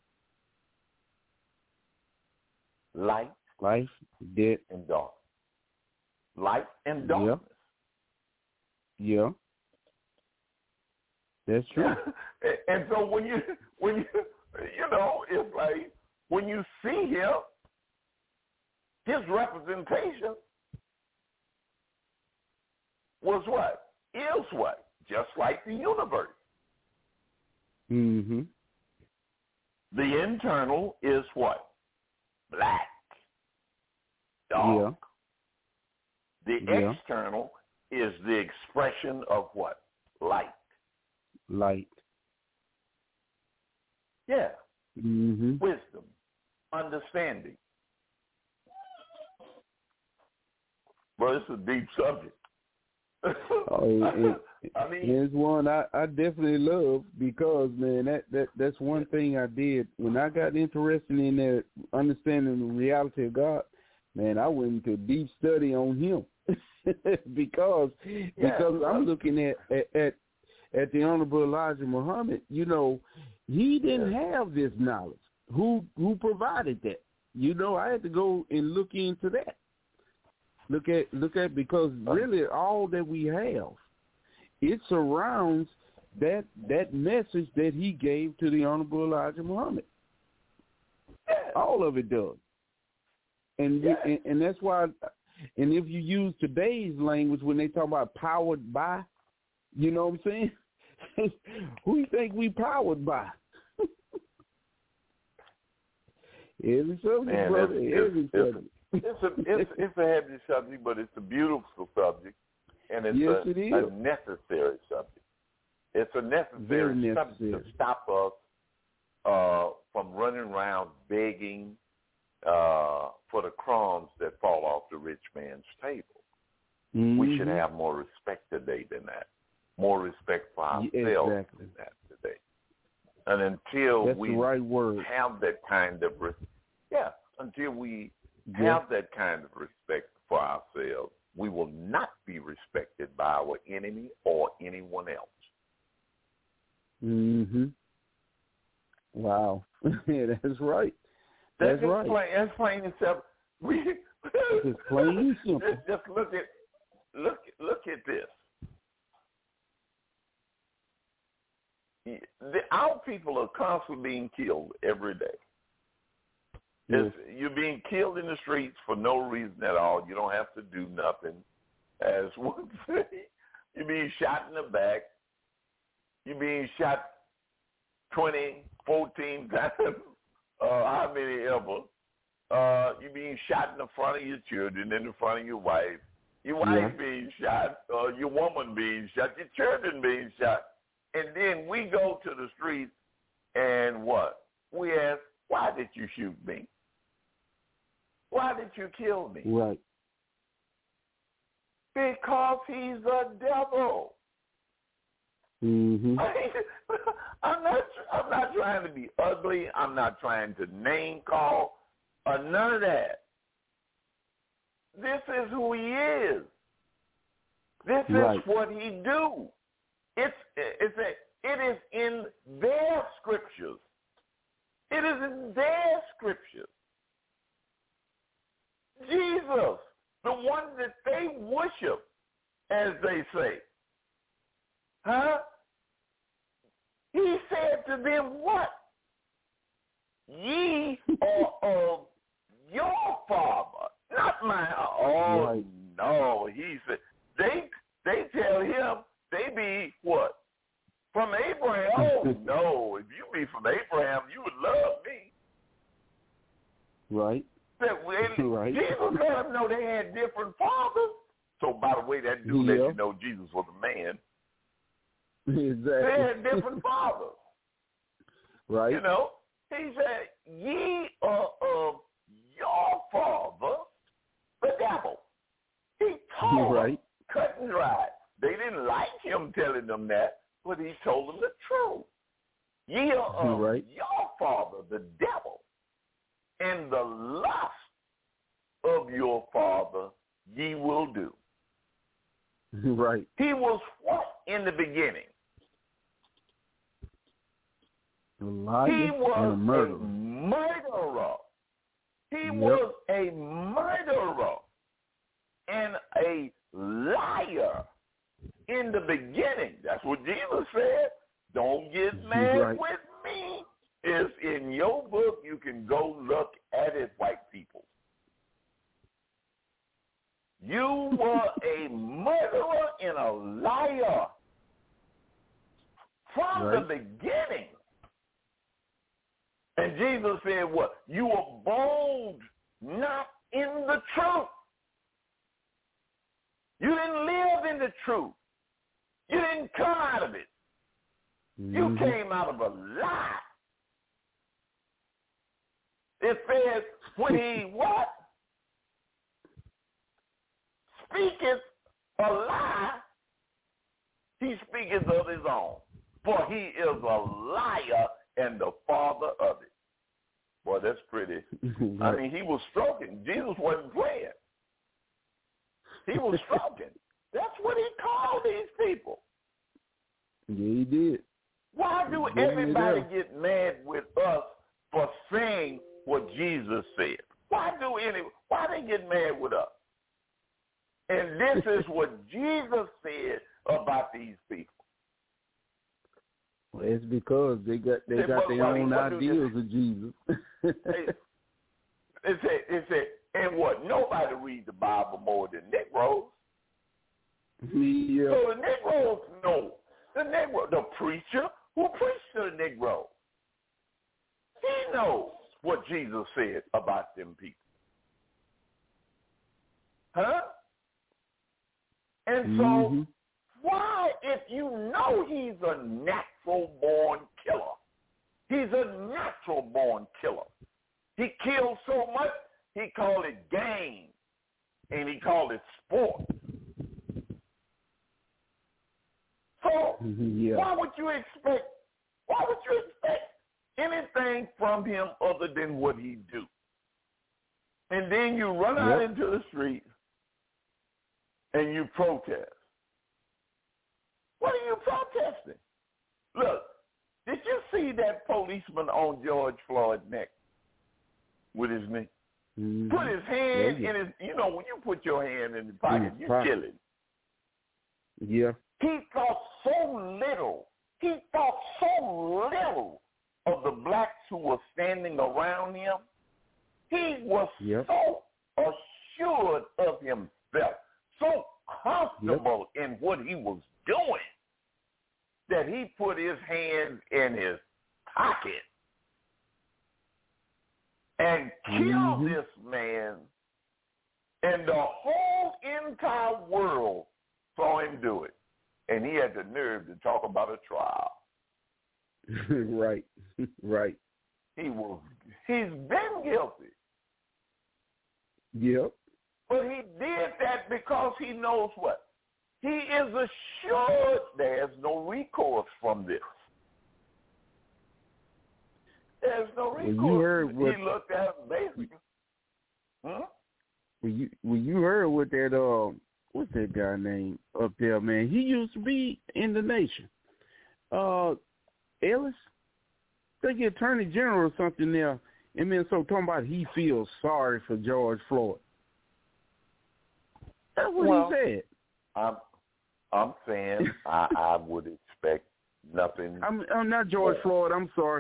A: Light,
E: death,
A: and darkness. Light and darkness.
E: Yeah. That's true.
A: And so when you it's like when you see him, his representation was what? Is what? Just like the universe.
E: Mm-hmm.
A: The internal is what? Black. Dark.
E: Yeah.
A: The external is the expression of what? Light. Yeah.
E: Mm-hmm.
A: Wisdom. Understanding. Bro, it's a deep subject.
E: I mean, it's one I definitely love because, man, that's one thing I did when I got interested in that understanding the reality of God. Man, I went into deep study on him because I'm looking at the Honorable Elijah Muhammad. He didn't have this knowledge. Who provided that? I had to go and look into that. Look at because really all that we have, it surrounds that message that he gave to the Honorable Elijah Muhammad. All of it does. And that's why, and if you use today's language when they talk about powered by, you know what I'm saying? Who you think we powered by? Every subject, brother. Every subject.
A: It's a heavy subject, but it's a beautiful subject, and it's a necessary subject. It's a necessary subject to stop us from running around begging for the crumbs that fall off the rich man's table. Mm-hmm. We should have more respect today than that. More respect for ourselves than that today. And until we have that kind of have that kind of respect for ourselves, we will not be respected by our enemy or anyone else.
E: Mm-hmm. Wow. Yeah, that's right.
A: That's right. That's plain and simple.
E: It's plain and simple.
A: Just look at this. our people are constantly being killed every day.
E: Yes.
A: You're being killed in the streets for no reason at all. You don't have to do nothing. As one say, you're being shot in the back. You're being shot 20, 14 times, how many ever. You're being shot in the front of your children, in the front of your wife. Your wife being shot, your woman being shot, your children being shot. And then we go to the streets and what? We ask, why did you shoot me? Why did you kill me?
E: Right.
A: Because he's a devil.
E: Mm-hmm.
A: I'm not trying to be ugly. I'm not trying to name call or none of that. This is who he is. This is what he do. It is in their scriptures. It is in their scriptures. Jesus, the one that they worship, as they say. Huh? He said to them, what? Ye are of your father, not mine. Oh, no. He said, they tell him they be what? From Abraham. Oh, no. If you be from Abraham, you would love me.
E: Right.
A: Right. Jesus let them know they had different fathers. So, by the way, that do let you know Jesus was a man.
E: Exactly.
A: They had different fathers.
E: Right.
A: You know, he said, ye are of your father, the devil. He told them, cut and dry. They didn't like him telling them that, but he told them the truth. Ye are of your father, the devil, and the lust of your father ye will do.
E: Right.
A: He was what in the beginning?
E: A liar
A: he was
E: and a murderer.
A: He was a murderer and a liar in the beginning. That's what Jesus said. Don't get mad with me. It's in your book. You can go look at it, white people. You were a murderer and a liar from the beginning. And Jesus said what? You were bold not in the truth. You didn't live in the truth. You didn't come out of it. You came out of a lie. It says when he what? Speaketh a lie, he speaketh of his own. For he is a liar and the father of it. Boy, that's pretty. I mean, he was stroking. Jesus wasn't playing. He was stroking. That's what he called these people.
E: Yeah, he did.
A: Why do everybody get mad with us for saying what Jesus said? Why they get mad with us? And this is what Jesus said about these people.
E: Well, it's because they got their own ideas of Jesus.
A: It said, and what? Nobody reads the Bible more than Negroes.
E: Yeah.
A: So the Negroes know. The preacher who preached to the Negro, he knows what Jesus said about them people. Huh? And so, why, if you know he's a natural-born killer, he's a natural-born killer. He kills so much, he called it game, and he called it sport. So, why would you expect anything from him other than what he do? And then you run out into the street and you protest. What are you protesting? Look, did you see that policeman on George Floyd's neck with his knee? Put his hand in his, when you put your hand in the pocket, you're killing.
E: Yeah.
A: He thought so little He thought so little of the blacks who were standing around him. He was so assured of himself, so comfortable in what he was doing, that he put his hand in his pocket and killed this man, and the whole entire world saw him do it. And he had the nerve to talk about a trial.
E: Right.
A: He's been guilty.
E: Yep.
A: But he did that because he knows what? He is assured there's no recourse from this. There's no recourse.
E: Well, you heard what,
A: he looked at him basically.
E: Well, you heard what that what's that guy name up there, man? He used to be in the nation. Ellis, I think the Attorney General or something there. And then so talking about he feels sorry for George Floyd. That's what he said.
A: I'm saying I would expect nothing.
E: I'm not George Floyd. I'm sorry.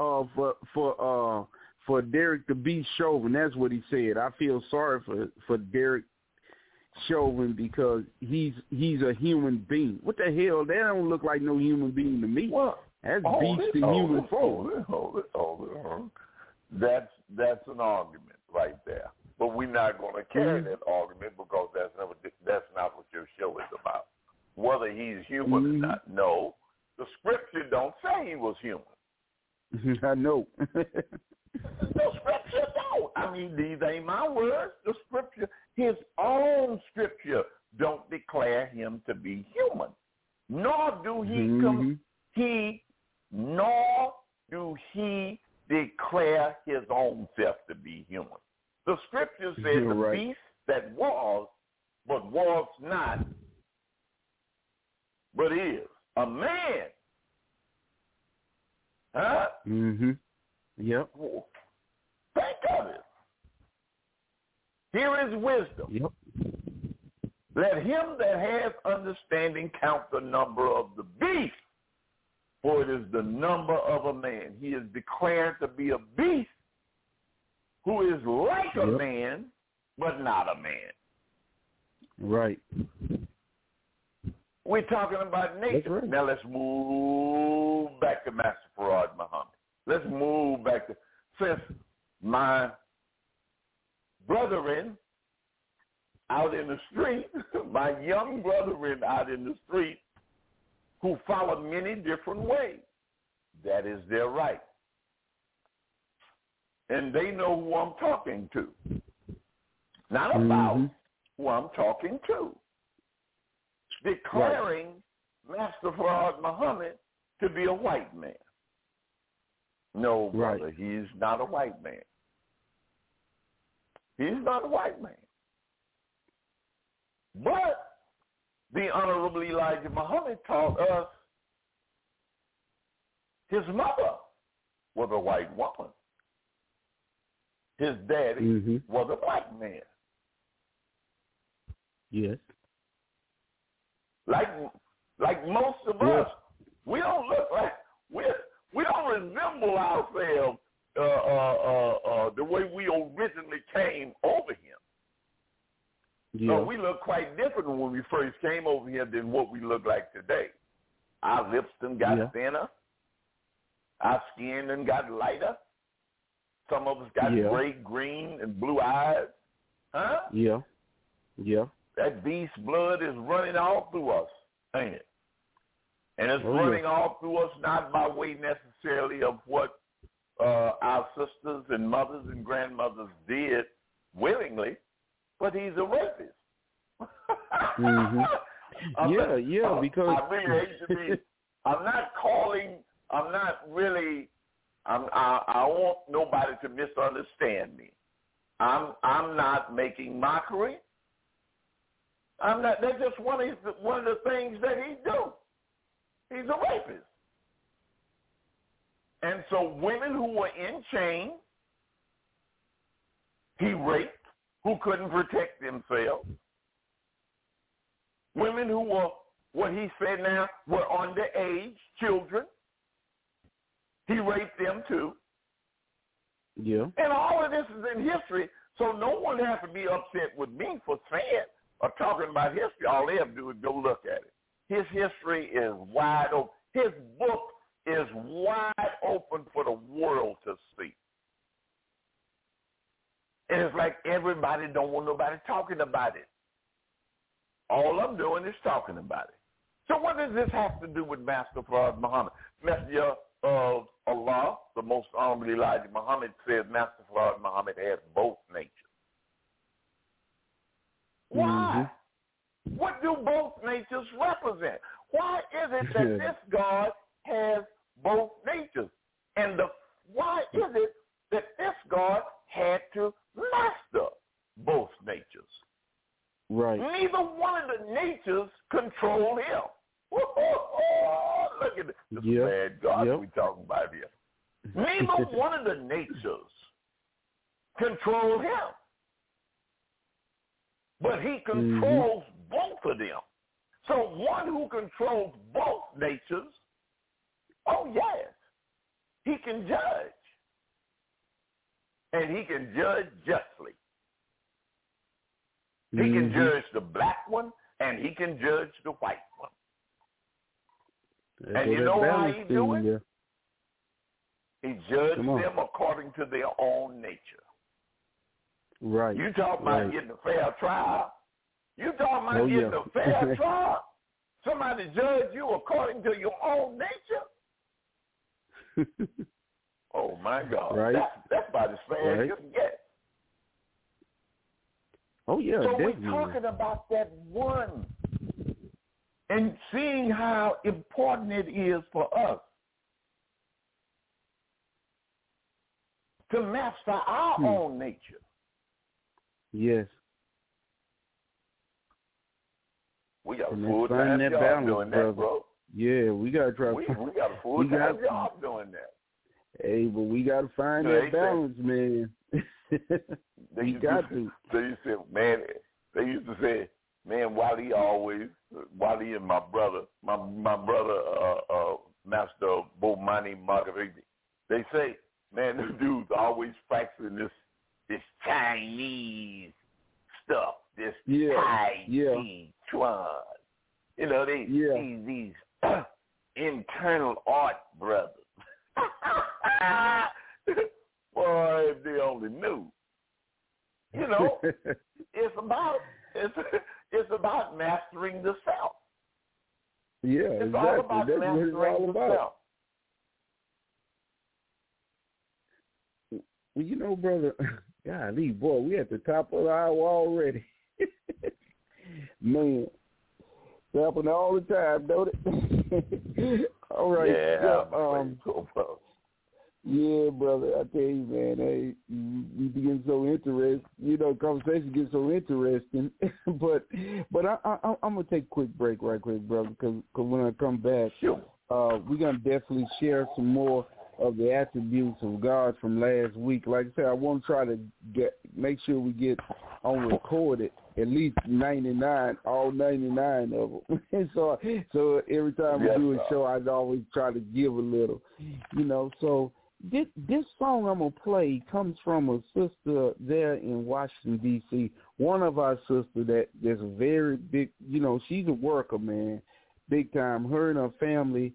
E: For Derek the Beast Chauvin, that's what he said. I feel sorry for Derek Chauvin because he's a human being. What the hell? That don't look like no human being to me.
A: Well,
E: that's beast in human form.
A: Hold it. That's an argument right there. But we're not going to carry that argument because that's not what your show is about. Whether he's human or not. No, the scripture don't say he was human.
E: I know.
A: The scripture don't. I mean, these ain't my words. The scripture, his own scripture, don't declare him to be human. Nor do nor do he declare his own self to be human. The scripture says beast that was, but was not, but is a man. Huh?
E: Yep.
A: Think of it. Here is wisdom.
E: Yep.
A: Let him that has understanding count the number of the beast, for it is the number of a man. He is declared to be a beast who is like a man, but not a man.
E: Right.
A: We're talking about nature.
E: Right.
A: Now let's move back to Master Farad Muhammad. Let's move back to, since my brethren out in the street, my young brethren out in the street who follow many different ways. That is their right. And they know who I'm talking to. Not about who I'm talking to. Declaring Master Farad Muhammad to be a white man. No, brother, he's not a white man. He's not a white man. But the Honorable Elijah Muhammad taught us his mother was a white woman. His daddy was a black man.
E: Yes.
A: Like most of us, we don't look like we don't resemble ourselves the way we originally came over here.
E: Yeah.
A: So we look quite different when we first came over here than what we look like today. Our lips done got thinner. Our skin done got lighter. Some of us got gray, green, and blue eyes. Huh?
E: Yeah. Yeah.
A: That beast blood is running all through us, ain't it? And it's running all through us not by way necessarily of what our sisters and mothers and grandmothers did willingly, but he's a rapist.
E: Because
A: I really hate to be. I want nobody to misunderstand me. I'm not making mockery. I'm not. That's just one of the things that he do. He's a rapist. And so women who were in chains, he raped, who couldn't protect themselves. Women who were what he said now were underage children. He raped them too.
E: Yeah.
A: And all of this is in history, so no one has to be upset with me for saying or talking about history. All they have to do is go look at it. His history is wide open. His book is wide open for the world to see. And it's like everybody don't want nobody talking about it. All I'm doing is talking about it. So what does this have to do with Master Fard Muhammad? Messenger of Allah, the most honorable Elijah Muhammad, says Master Fard Muhammad has both natures. Why? Mm-hmm. What do both natures represent? Why is it that this God has both natures? And why is it that this God had to master both natures?
E: Right.
A: Neither one of the natures control him. Look at this bad God we talking about here. Neither one of the natures control him. But he controls both of them. So one who controls both natures, oh yes, he can judge. And he can judge justly. He can judge the black one, and he can judge the white one. And you know how he do it?
E: Yeah.
A: He judges them according to their own nature.
E: Right.
A: You talk about getting a fair trial. You talking about getting a fair trial? Somebody judge you according to your own nature? Oh, my God.
E: Right.
A: That's about as fair as you can get.
E: Oh, yeah,
A: so
E: definitely.
A: We're talking about that one and seeing how important it is for us to master our own nature.
E: Yes.
A: We got a full-time job doing that, bro.
E: Yeah, we got to try.
A: We got a full-time job doing that.
E: Hey, but we got to find that balance, man. We got to.
A: They used to say, man, they used to say, man, Wally and my brother, Master Bomani Margariti, they say, man, this dude's always practicing this Chinese stuff, this Tai Chi Chuan. You know, these internal art brothers. Boy, if they only knew. You know, it's about mastering the self.
E: Yeah,
A: it's
E: exactly.
A: all about
E: That's
A: mastering
E: what it's all about.
A: the self.
E: Well, you know, brother, golly, boy, we at the top of the hour already. Man, it's happening all the time, don't it? All right. Yeah, brother, I tell you, man, hey, you begin so interesting. You know, conversation gets so interesting. but I'm gonna take a quick break, right quick, brother, because when I come back, we're gonna definitely share some more of the attributes of God from last week. Like I said, I want to try to make sure we get on recorded at least 99, all 99 of them. so every time we do a show, I'd always try to give a little, you know. So this song I'm going to play comes from a sister there in Washington, D.C., one of our sisters that's a very big, you know, she's a worker, man, big time. Her and her family,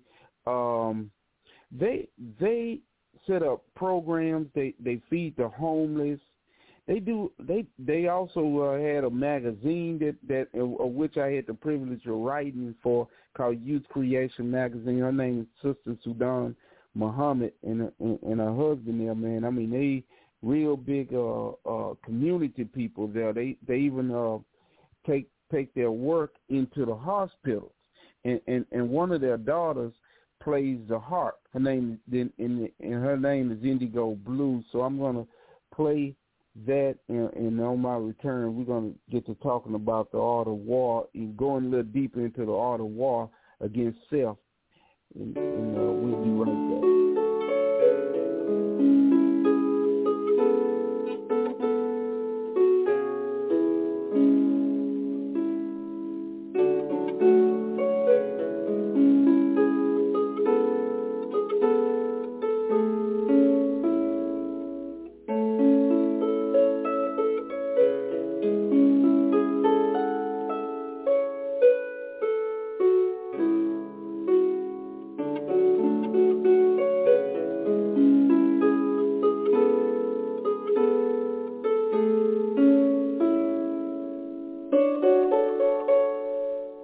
E: they set up programs. They feed the homeless. They also had a magazine that of which I had the privilege of writing for, called Youth Creation Magazine. Her name is Sister Sudan Muhammad and her husband there, man. I mean, they real big community people there. They even take their work into the hospitals. And one of their daughters plays the harp. Her name is Indigo Blue. So I'm gonna play that, and on my return, we're gonna get to talking about the art of war and going a little deeper into the art of war against self. And we'll be right back.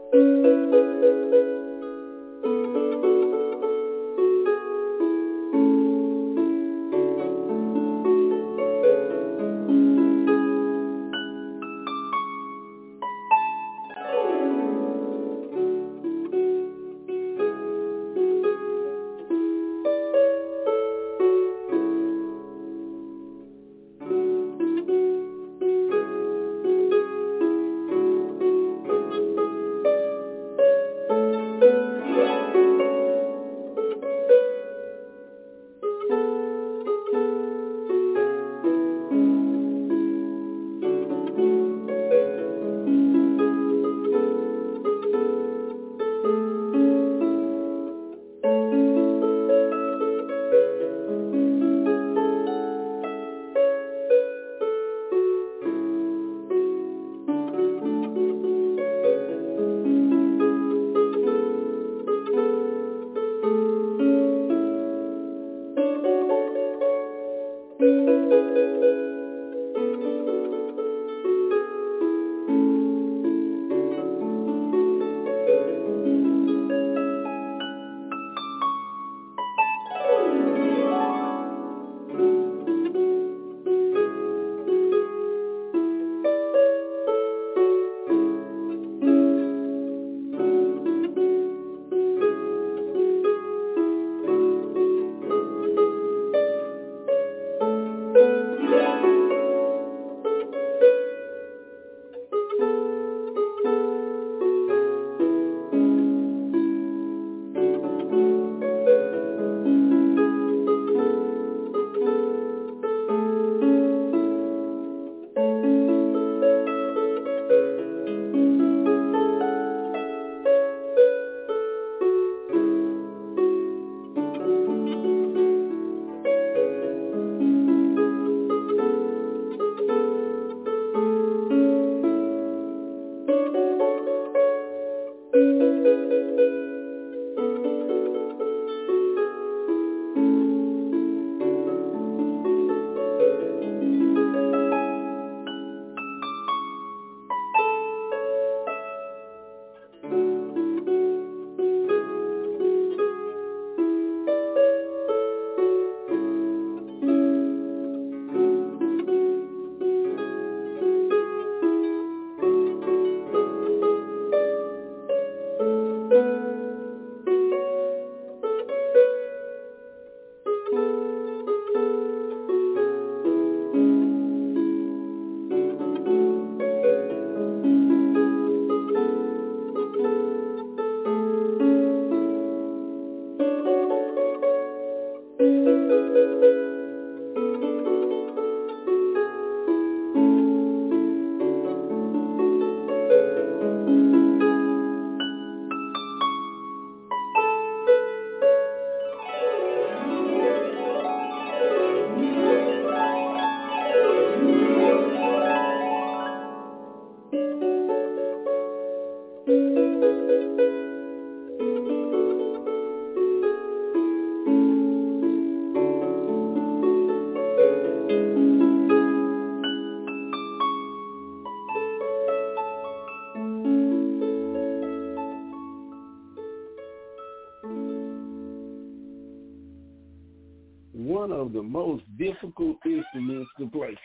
E: one of the most difficult instruments to play.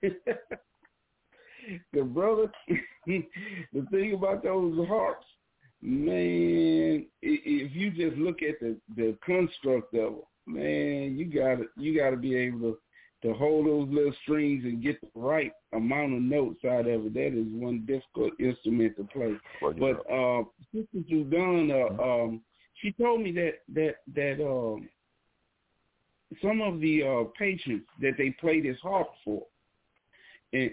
E: The brother, the thing about those harps, man, if you just look at the construct of them, man, you gotta be able to hold those little strings and get the right amount of notes out of it. That is one difficult instrument to play. But Sister Judon, she told me that some of the patients that they play this harp for, and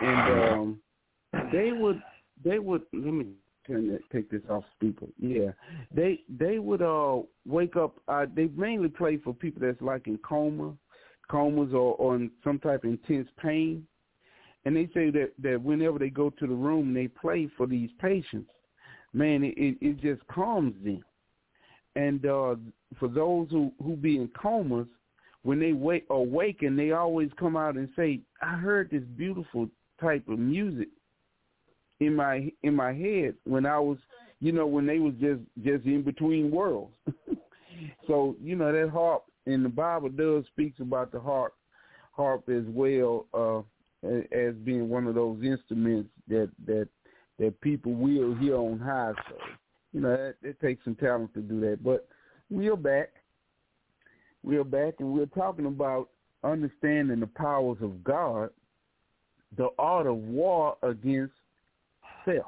E: they would let me take this off speaker. Yeah, they would wake up. They mainly play for people that's like in comas or in some type of intense pain, and they say that whenever they go to the room, they play for these patients. Man, it just calms them. And for those who be in comas, when they awaken, they always come out and say, "I heard this beautiful type of music in my head when I was when they was just in between worlds. So, that harp in the Bible does speaks about the harp as well, as being one of those instruments that people will hear on high. So, it takes some talent to do that. But we're back. We're back, and we're talking about understanding the powers of God, the art of war against self.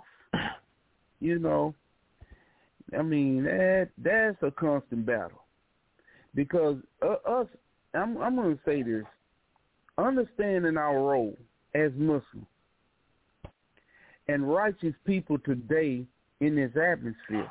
E: That's a constant battle. Because I'm going to say this, understanding our role as Muslims and righteous people today in this atmosphere,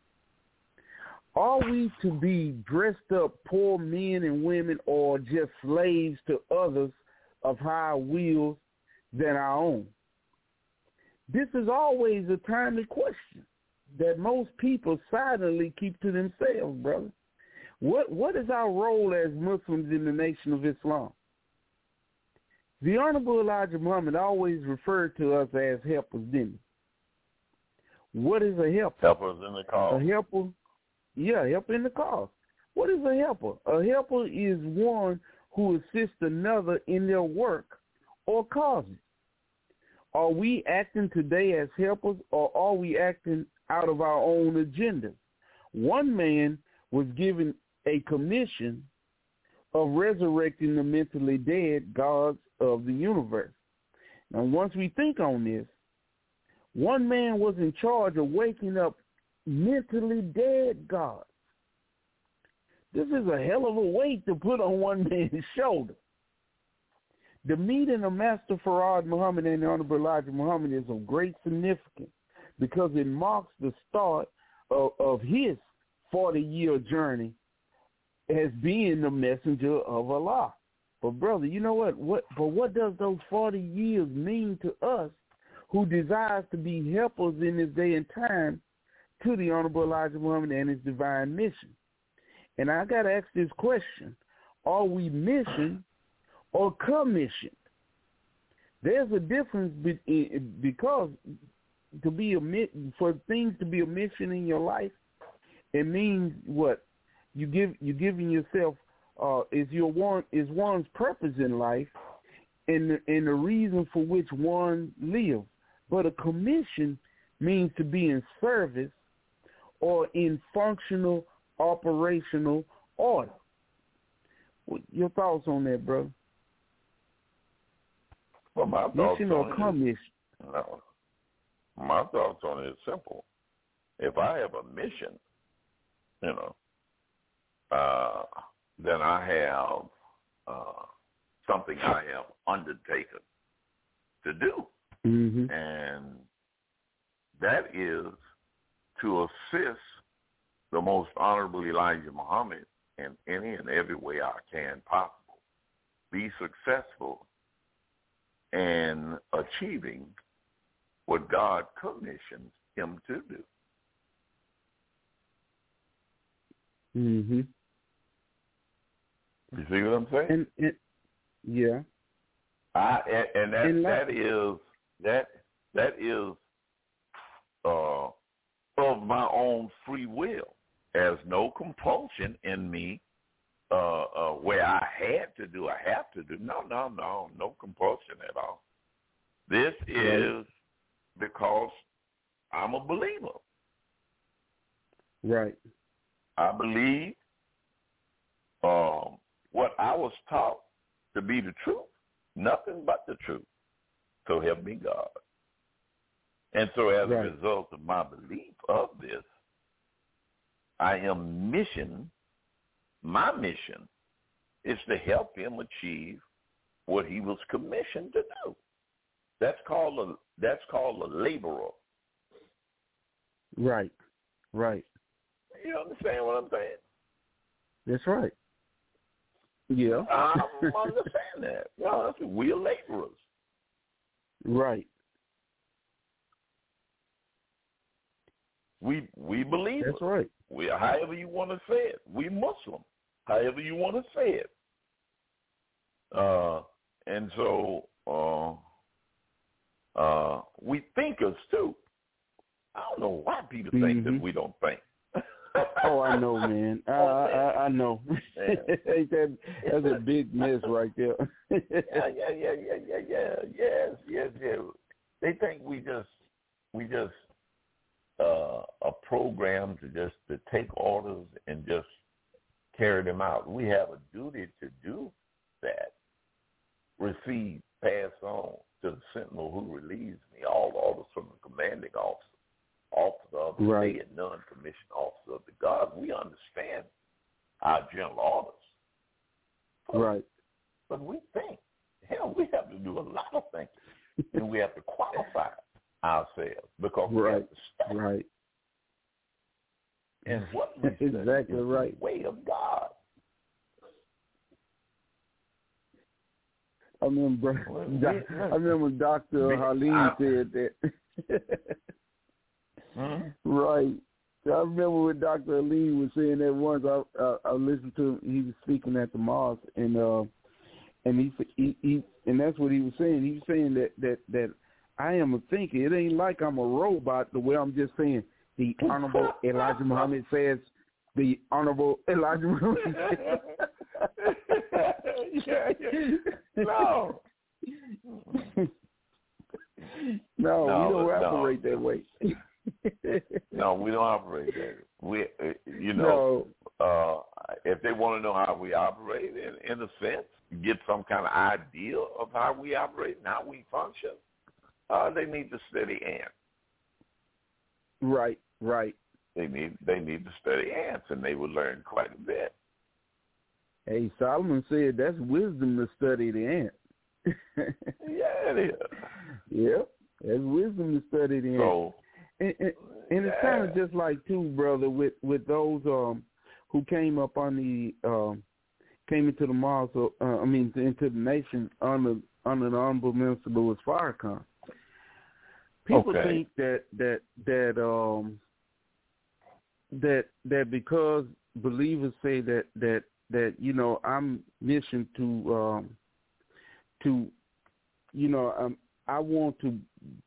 E: are we to be dressed up poor men and women or just slaves to others of higher wills than our own? This is always a timely question that most people silently keep to themselves, brother. What is our role as Muslims in the Nation of Islam? The Honorable Elijah Muhammad always referred to us as helpers, didn't he? What is a helper?
A: Helpers in the cause.
E: A helper, helper in the cause. What is a helper? A helper is one who assists another in their work or causes. Are we acting today as helpers, or are we acting out of our own agenda? One man was given a commission of resurrecting the mentally dead gods of the universe. Now, once we think on this, one man was in charge of waking up mentally dead gods. This is a hell of a weight to put on one man's shoulder. The meeting of Master Farad Muhammad and the Honorable Elijah Muhammad is of great significance because it marks the start of his 40-year journey as being the messenger of Allah. But brother, you know what? What does those 40 years mean to us who desires to be helpers in this day and time to the Honorable Elijah Muhammad and his divine mission? And I got to ask this question. Are we missioned or commissioned? There's a difference because for things to be a mission in your life, it means what? You're giving yourself is one's purpose in life and the reason for which one lives. But a commission means to be in service or in functional operational order. Your thoughts on that, brother?
A: Well, my thoughts
E: mission
A: on
E: or commission?
A: No. My thoughts on it is simple. If I have a mission, then I have something I have undertaken to do.
E: Mm-hmm.
A: And that is to assist the most honorable Elijah Muhammad in any and every way I can possible, be successful in achieving what God commissioned him to do.
E: Mm-hmm.
A: You see what I'm saying?
E: Yeah.
A: That is of my own free will. There's no compulsion in me where I have to do. No compulsion at all. This is because I'm a believer.
E: Right.
A: I believe what I was taught to be the truth, nothing but the truth. So help me God. And so as a result of my belief of this, I am my mission is to help him achieve what he was commissioned to do. That's called a laborer.
E: Right.
A: You understand what I'm saying?
E: That's right. Yeah.
A: I understand that. Yeah, we're laborers.
E: Right.
A: We believe.
E: That's right.
A: We, however you want to say it. We Muslim. However you want to say it. And so we thinkers too. I don't know why people think that we don't think.
E: Oh, I know, man. I know. That's a big mess right there.
A: Yes. They think we just a program to take orders and just carry them out. We have a duty to do that. Receive, pass on to the sentinel who relieves me all orders from the commanding officer of the day and non-commissioned officer of the guard. We understand our general orders.
E: Right.
A: But we think, hell, we have to do a lot of thinking, and we have to qualify ourselves because we have to study.
E: Right.
A: And what we study
E: exactly
A: is
E: right.
A: the way of God.
E: I remember Dr. Halim said that. Right. I remember when Dr. Halim was saying that once. I listened to him. He was speaking at the mosque, and he and that's what he was saying. He was saying that I am a thinker. It ain't like I'm a robot. The way I'm just saying, the Honorable Elijah Muhammad says. The Honorable Elijah Muhammad says. No. No, we don't operate that way.
A: No, we don't operate that way. If they want to know how we operate, in a sense, get some kind of idea of how we operate and how we function, they need to study ants.
E: Right.
A: They need to study ants, and they will learn quite a bit.
E: Hey, Solomon said that's wisdom to study the ant.
A: Yeah, it is.
E: Yep, that's wisdom to study the ant.
A: So,
E: and it's kind of just like too, brother, with those who came up on the came into the mosque, into the nation under the Honorable Minister Louis Farrakhan. People think that because believers say that I'm mission I want to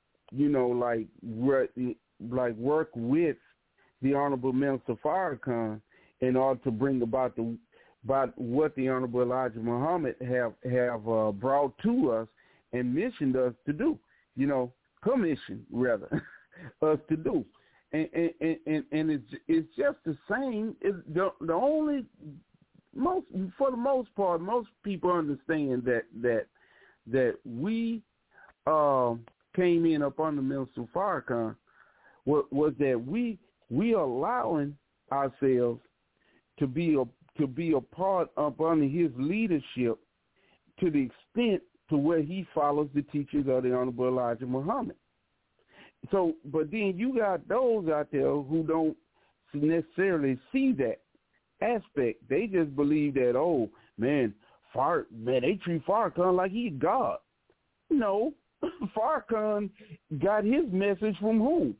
E: work with the Honorable Minister Farrakhan in order to bring about what the Honorable Elijah Muhammad have brought to us and missioned us to do, commissioned rather us to do. And it's just the same. The only for the most part, most people understand that we came in up under Minister Farrakhan was that we allowing ourselves to be a part up under his leadership to the extent to where he follows the teachings of the Honorable Elijah Muhammad. So, but then you got those out there who don't necessarily see that aspect. They just believe that, oh, man, they treat Farrakhan like he's God. No, Farrakhan got his message from whom?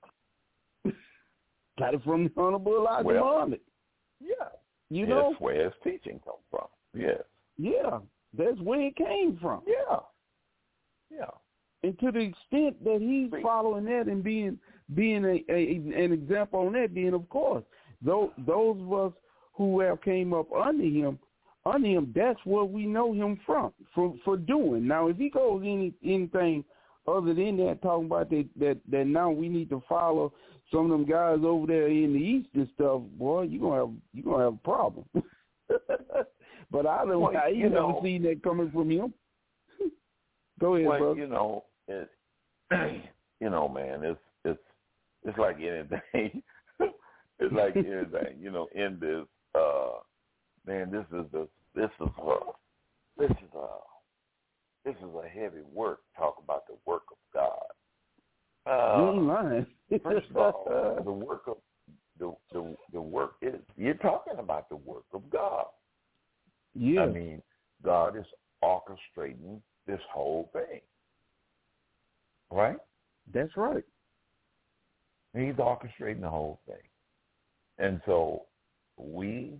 E: Got it from the Honorable Elijah Muhammad. Yeah.
A: That's where his teaching comes from. Yes. Yeah,
E: that's where it came from.
A: Yeah. And
E: to the extent that he's following that and being an example on that, being, of course, those of us who have came up under him, that's what we know him for doing. Now, if he goes anything other than that, talking about that now we need to follow some of them guys over there in the East and stuff, boy, you're gonna have a problem. But I never seen that coming from him. Go ahead, brother.
A: Man, it's like anything. It's like anything. In this, man, this is a heavy work. Talk about the work of God.
E: You ain't lying.
A: First of all, the work is, you're talking about the work of God.
E: Yeah.
A: I mean, God is orchestrating this whole thing. Right?
E: That's right.
A: He's orchestrating the whole thing. And so we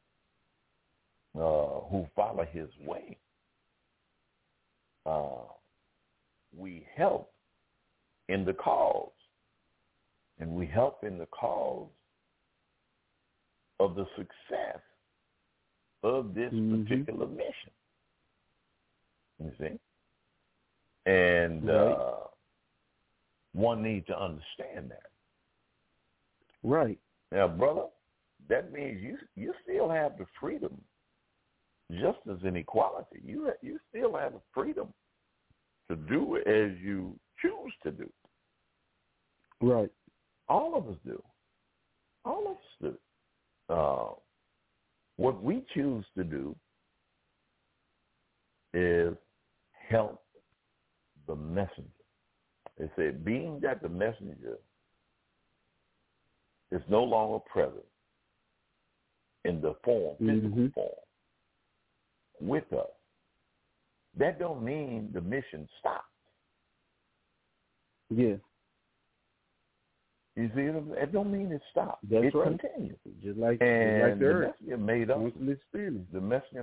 A: who follow his way, we help in the cause and we help in the cause of the success of this particular mission. You see? And one needs to understand that.
E: Right.
A: Now, brother, that means you still have the freedom, just as in equality. You still have the freedom to do as you choose to do.
E: Right.
A: All of us do. All of us do. What we choose to do is help the messenger. They said, being that the messenger is no longer present in the form, physical form, with us, that don't mean the mission stops.
E: Yeah.
A: You see, it don't mean it stops.
E: That's
A: it
E: right.
A: continues.
E: Just like
A: the
E: earth.
A: messenger made us. The messenger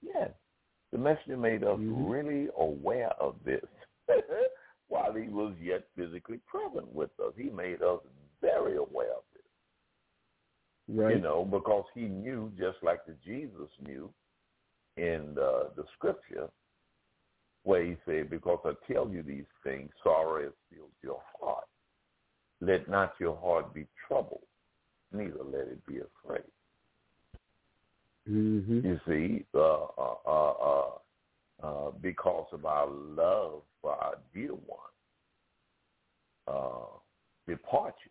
A: made us really aware of this while he was yet physically present with us. He made us very aware of this.
E: Right.
A: You know, because he knew, just like the Jesus knew in the scripture, where he said, because I tell you these things, sorrow has filled your heart. Let not your heart be troubled, neither let it be afraid. You see, because of our love for our dear one, departure,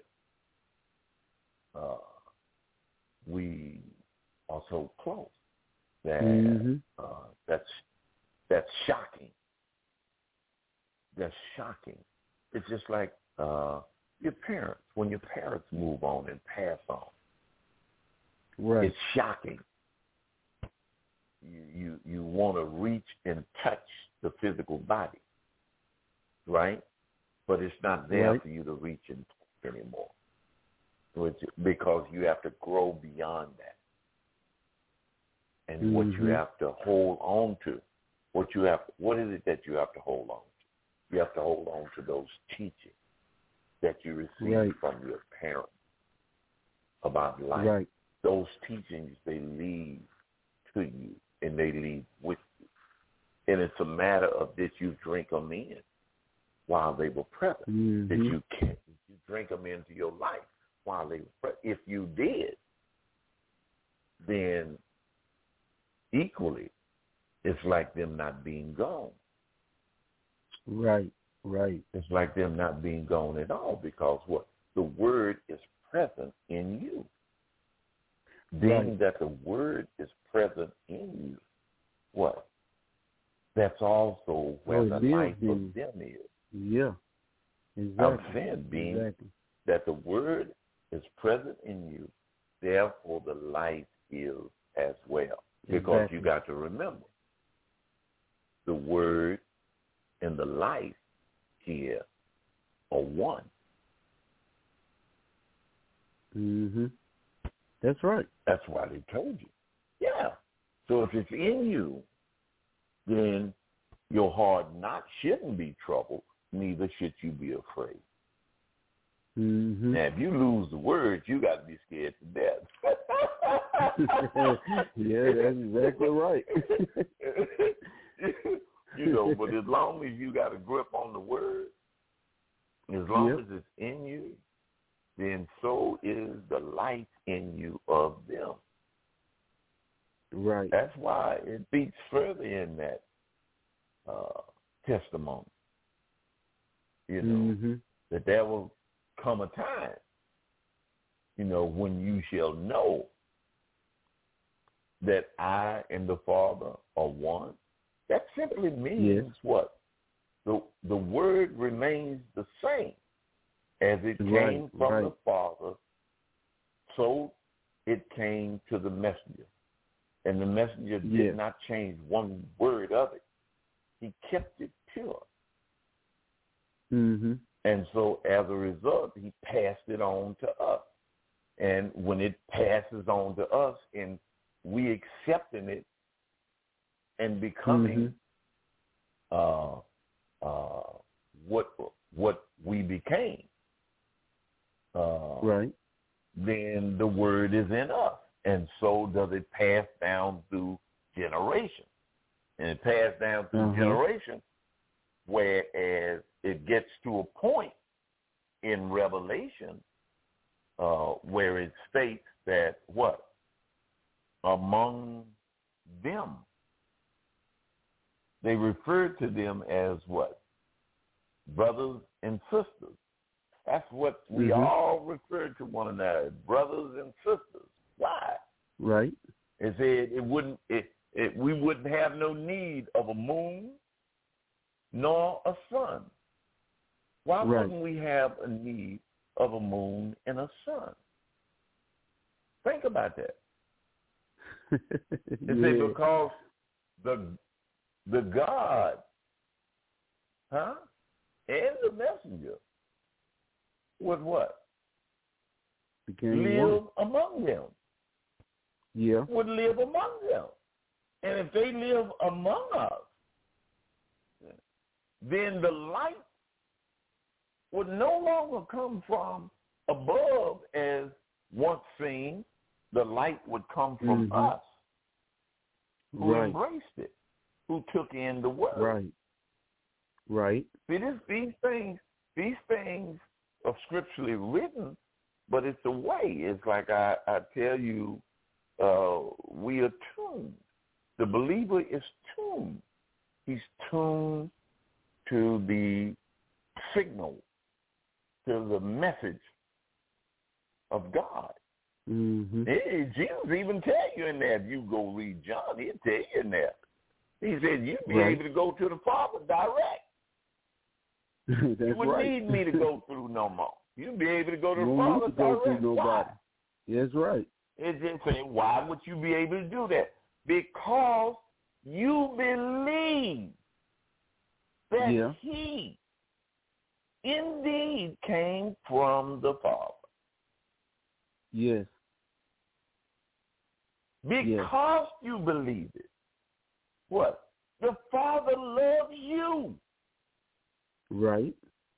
A: we are so close that that's shocking. That's shocking. It's just like your parents, when your parents move on and pass on.
E: Right.
A: It's shocking. You want to reach and touch the physical body, right? But it's not there for you to reach and touch anymore, because you have to grow beyond that. And what you have to hold on to, what is it that you have to hold on to? You have to hold on to those teachings that you received from your parents about life.
E: Right.
A: Those teachings, they lead to you and they lead with you. And it's a matter of did you drink them in while they were present? Did you drink them into your life while they were present? If you did, then equally, it's like them not being gone.
E: Right, right.
A: It's like them not being gone at all, because what? The word is present in you. Being that the word is present in you, what? That's also where the life of them is.
E: Yeah, exactly.
A: I'm saying, being that the word is present in you, therefore the life is as well. Because you got to remember, the word and the life here are one.
E: That's right.
A: That's why they told you. Yeah. So if it's in you, then your heart shouldn't be troubled, neither should you be afraid. Now, if you lose the words, you got to be scared to death.
E: Yeah, that's exactly right.
A: But as long as you got a grip on the word, as long as it's in you, then so is the life in you of them.
E: Right.
A: That's why it beats further in that testimony. That there will come a time, when you shall know that I and the Father are one. That simply means what? The word remains the same as it came from the Father, so it came to the messenger. And the messenger did not change one word of it. He kept it pure. And so as a result, he passed it on to us. And when it passes on to us and we accepting it and becoming what we became,
E: right,
A: then the word is in us. And so does it pass down through generations. And it passed down through generations, whereas it gets to a point in Revelation where it states that what? Among them. They referred to them as what? Brothers and sisters. That's what we all refer to one another, brothers and sisters. Why?
E: Right.
A: It said we wouldn't have no need of a moon nor a sun. Why wouldn't we have a need of a moon and a sun? Think about that. It said because the God, and the messenger would what? Live among them.
E: Yeah.
A: Would live among them. And if they live among us, then the light would no longer come from above as once seen. The light would come from us who embraced it, who took in the word.
E: Right. Right.
A: See, these things are scripturally written, but it's the way. It's like I tell you, we are tuned. The believer is tuned. He's tuned to the signal, to the message of God. Hey, Jesus even tell you in there, if you go read John, he'll tell you in there. He said, you'd be able to go to the Father direct. You wouldn't need me to go through no more. You'd be able to go to the Father direct. Why?
E: That's right.
A: It just said, why would you be able to do that? Because you believe that he indeed came from the Father.
E: Yes.
A: Because you believe it. What? The Father loves you.
E: Right.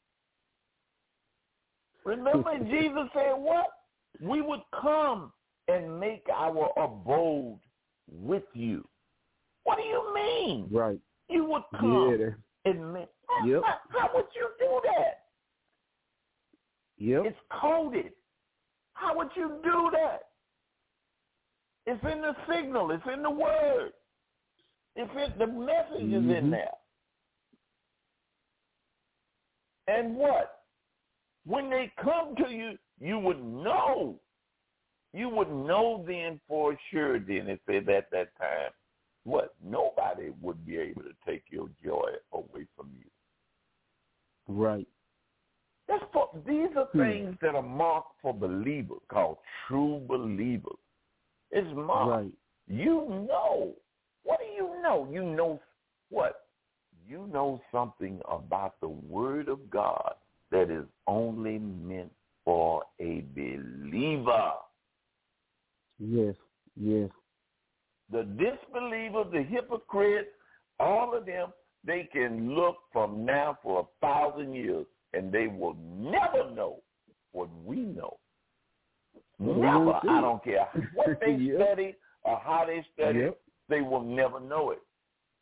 A: Remember Jesus said what? We would come and make our abode with you. What do you mean?
E: Right.
A: You would come and make. How would you do that?
E: Yep.
A: It's coded. How would you do that? It's in the signal. It's in the word. The message is in there. And what? When they come to you, you would know. You would know then for sure then it said at that time, what? Nobody would be able to take your joy away from you.
E: Right.
A: These are things that are marked for believers, called true believers. It's marked.
E: Right.
A: You know. What do you know? You know what? You know something about the Word of God that is only meant for a believer.
E: Yes, yes.
A: The disbeliever, the hypocrite, all of them, they can look from now for 1,000 years, and they will never know what we know. Never. I don't care what they study or how they study, they will never know it.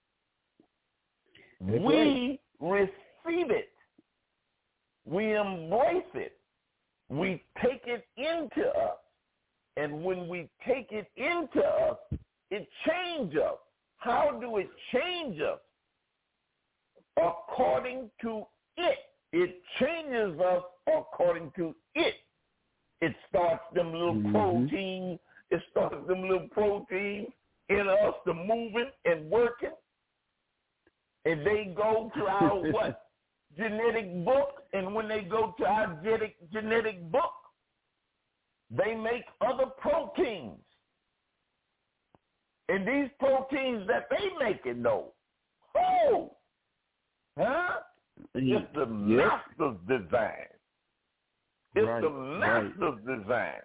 A: We receive it. We embrace it. We take it into us. And when we take it into us, it changes us. How do it change us? According to it. It changes us according to it. It starts them little proteins. It starts them little proteins in us to moving and working. And they go to our what? Genetic book. And when they go to our genetic book, they make other proteins. And these proteins that they make it though. It's the master's design. It's the master's design.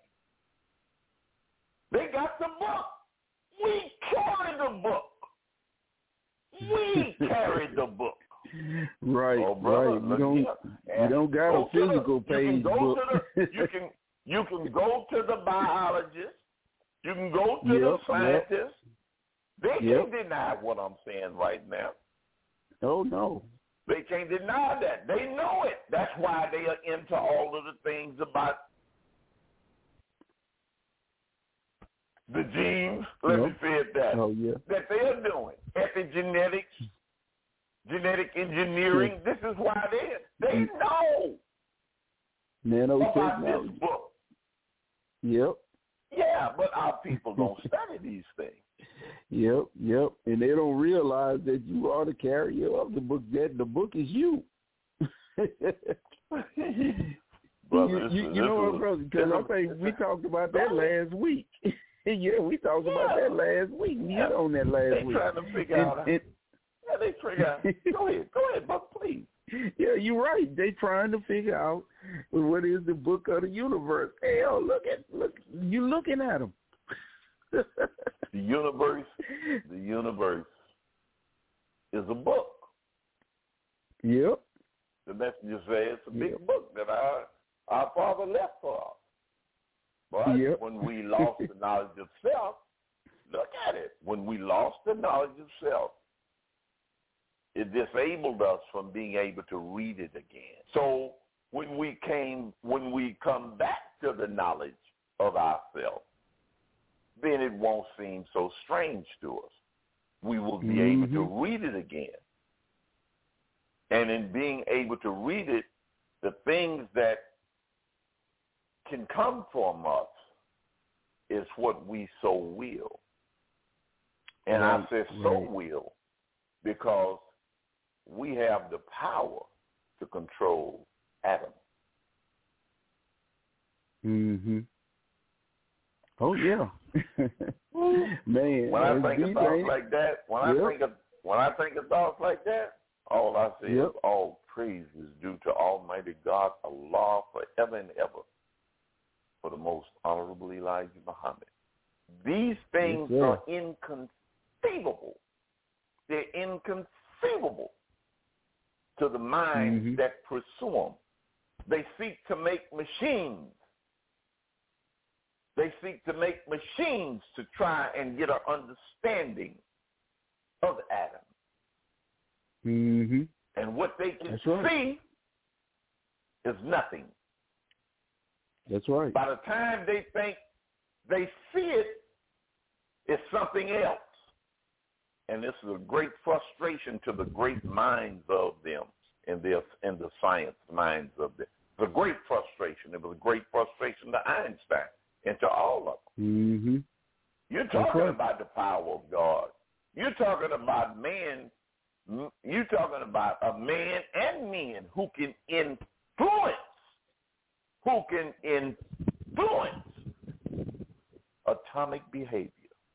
A: They got the book. We carry the book. We carry the book.
E: Right,
A: Oh, brother,
E: right. You don't got a physical page book.
A: You can go to the biologist. You can go to the scientist. They can't deny what I'm saying right now.
E: Oh, no.
A: They can't deny that. They know it. That's why they are into all of the things about the genes. Let me say it that.
E: Oh, yeah.
A: That they are doing. Epigenetics, genetic engineering. This is why they know about this book.
E: Yep.
A: Yeah, but our people don't study these things.
E: Yep. And they don't realize that you are the carrier of the book, that the book is you.
A: Brother,
E: you know what, brother? Because I think we talked about that last week. Yeah, we talked about that last week. We hit on that last week.
A: They're trying to figure out. They figure out. Go ahead, but please.
E: Yeah, you're right. They trying to figure out what is the book of the universe. Hell, look, you looking at them.
A: The universe is a book.
E: Yep.
A: The messenger says it's a big book that our Father left for us. But when we lost the knowledge of self, look at it. When we lost the knowledge of self, it disabled us from being able to read it again. So when we come back to the knowledge of ourselves, then it won't seem so strange to us. We will be able to read it again. And in being able to read it, the things that can come from us is what we so will. And I say so will because we have the power to control atoms.
E: Oh yeah, man.
A: When I think of thoughts like that, when I think of thoughts like that, all I say is all praise is due to Almighty God, Allah, forever and ever, for the most honorable Elijah Muhammad. These things are inconceivable. They're inconceivable to the minds that pursue them. They seek to make machines. They seek to make machines to try and get an understanding of atoms. And what they can see is nothing.
E: That's right.
A: By the time they think they see it, it's something else. And this is a great frustration to the great minds of them and the science minds of them. It's a great frustration. It was a great frustration to Einstein and to all of them. You're talking about the power of God. You're talking about man. You're talking about a man and men who can influence atomic behavior.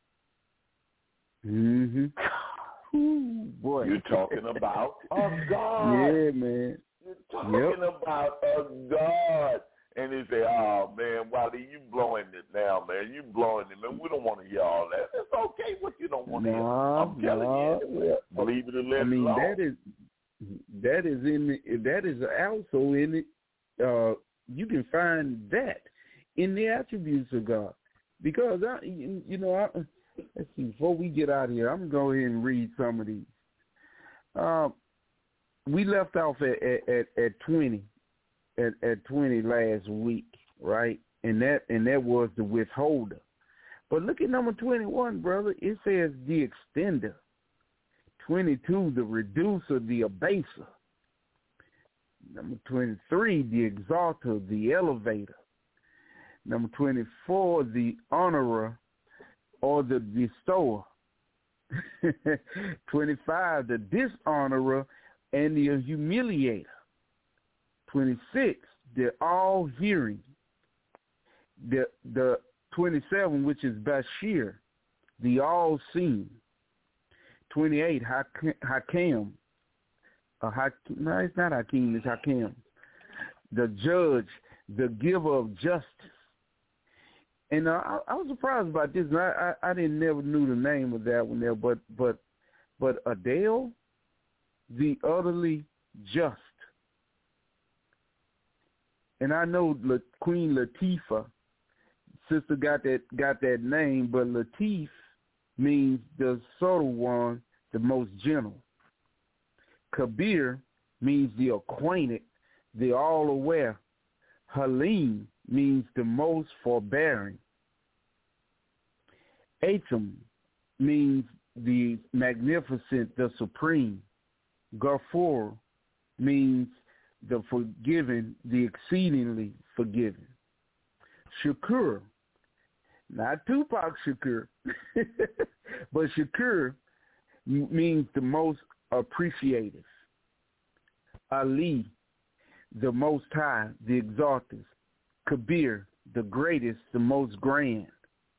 E: Ooh, boy.
A: You're talking about a God.
E: Yeah, man.
A: You're talking about a God. And they say, oh, man, Wally, you blowing it now, man. You blowing it, man. We don't want to hear all that. It's okay what you don't want to hear. I'm telling you. Believe it or let it alone.
E: that is also in it. You can find that in the attributes of God. Because, let's see, before we get out of here, I'm going to go ahead and read some of these. We left off at 20. At 20 last week, right? And that was the withholder. But look at number 21, brother. It says the extender. 22, the reducer, the abaser. Number 23, the exalter, the elevator. Number 24, the honorer or the bestower. 25, the dishonorer and the humiliator. 26, the all-hearing. The 27, which is Bashir, the all-seeing. 28, Hakim. No, it's not Hakim, it's Hakim. The judge, the giver of justice. And I was surprised about this. I never knew the name of that one there, but Adele, the utterly just. And I know Queen Latifah, sister got that name, but Latif means the subtle one, the most gentle. Kabir means the acquainted, the all-aware. Halim means the most forbearing. Atum means the magnificent, the supreme. Ghafur means the forgiven, the exceedingly forgiven. Shakur, not Tupac Shakur, but Shakur means the most appreciative. Ali, the most high, the exalted. Kabir, the greatest, the most grand.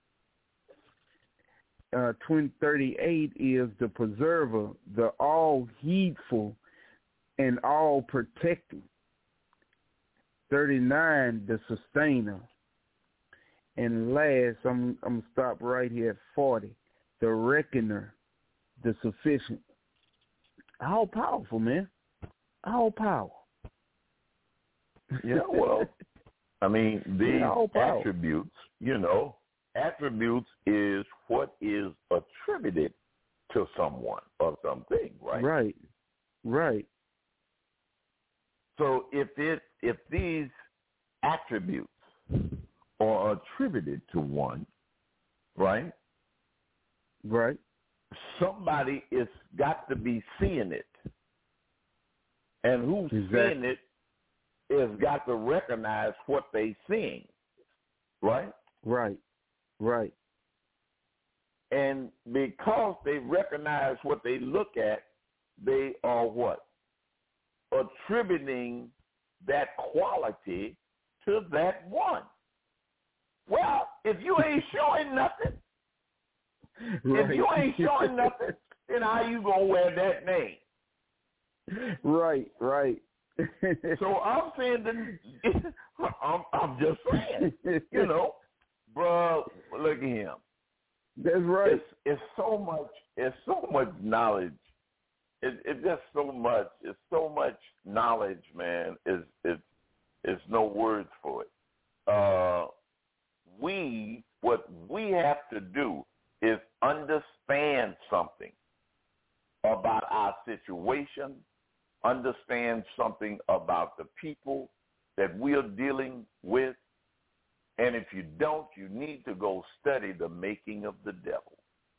E: 2038 is the preserver, the all heedful and all protecting. 39, the sustainer. And last, I'm gonna stop right here at 40, the reckoner, the sufficient. All powerful, man. All power.
A: Yeah, well, I mean, these attributes, attributes is what is attributed to someone or something, right?
E: Right.
A: So if these attributes are attributed to one, right?
E: Right.
A: Somebody is got to be seeing it. And who's seeing it is got to recognize what they seeing, right?
E: Right.
A: And because they recognize what they look at, they are what? Attributing that quality to that one. Well, if you ain't showing nothing, then how you gonna wear that name?
E: Right.
A: So I'm saying that I'm just saying, bro. Look at him.
E: That's right.
A: It's so much knowledge. It's just so much. It's so much knowledge, man. It's no words for it. What we have to do is understand something about our situation, understand something about the people that we are dealing with, and if you don't, you need to go study the making of the devil.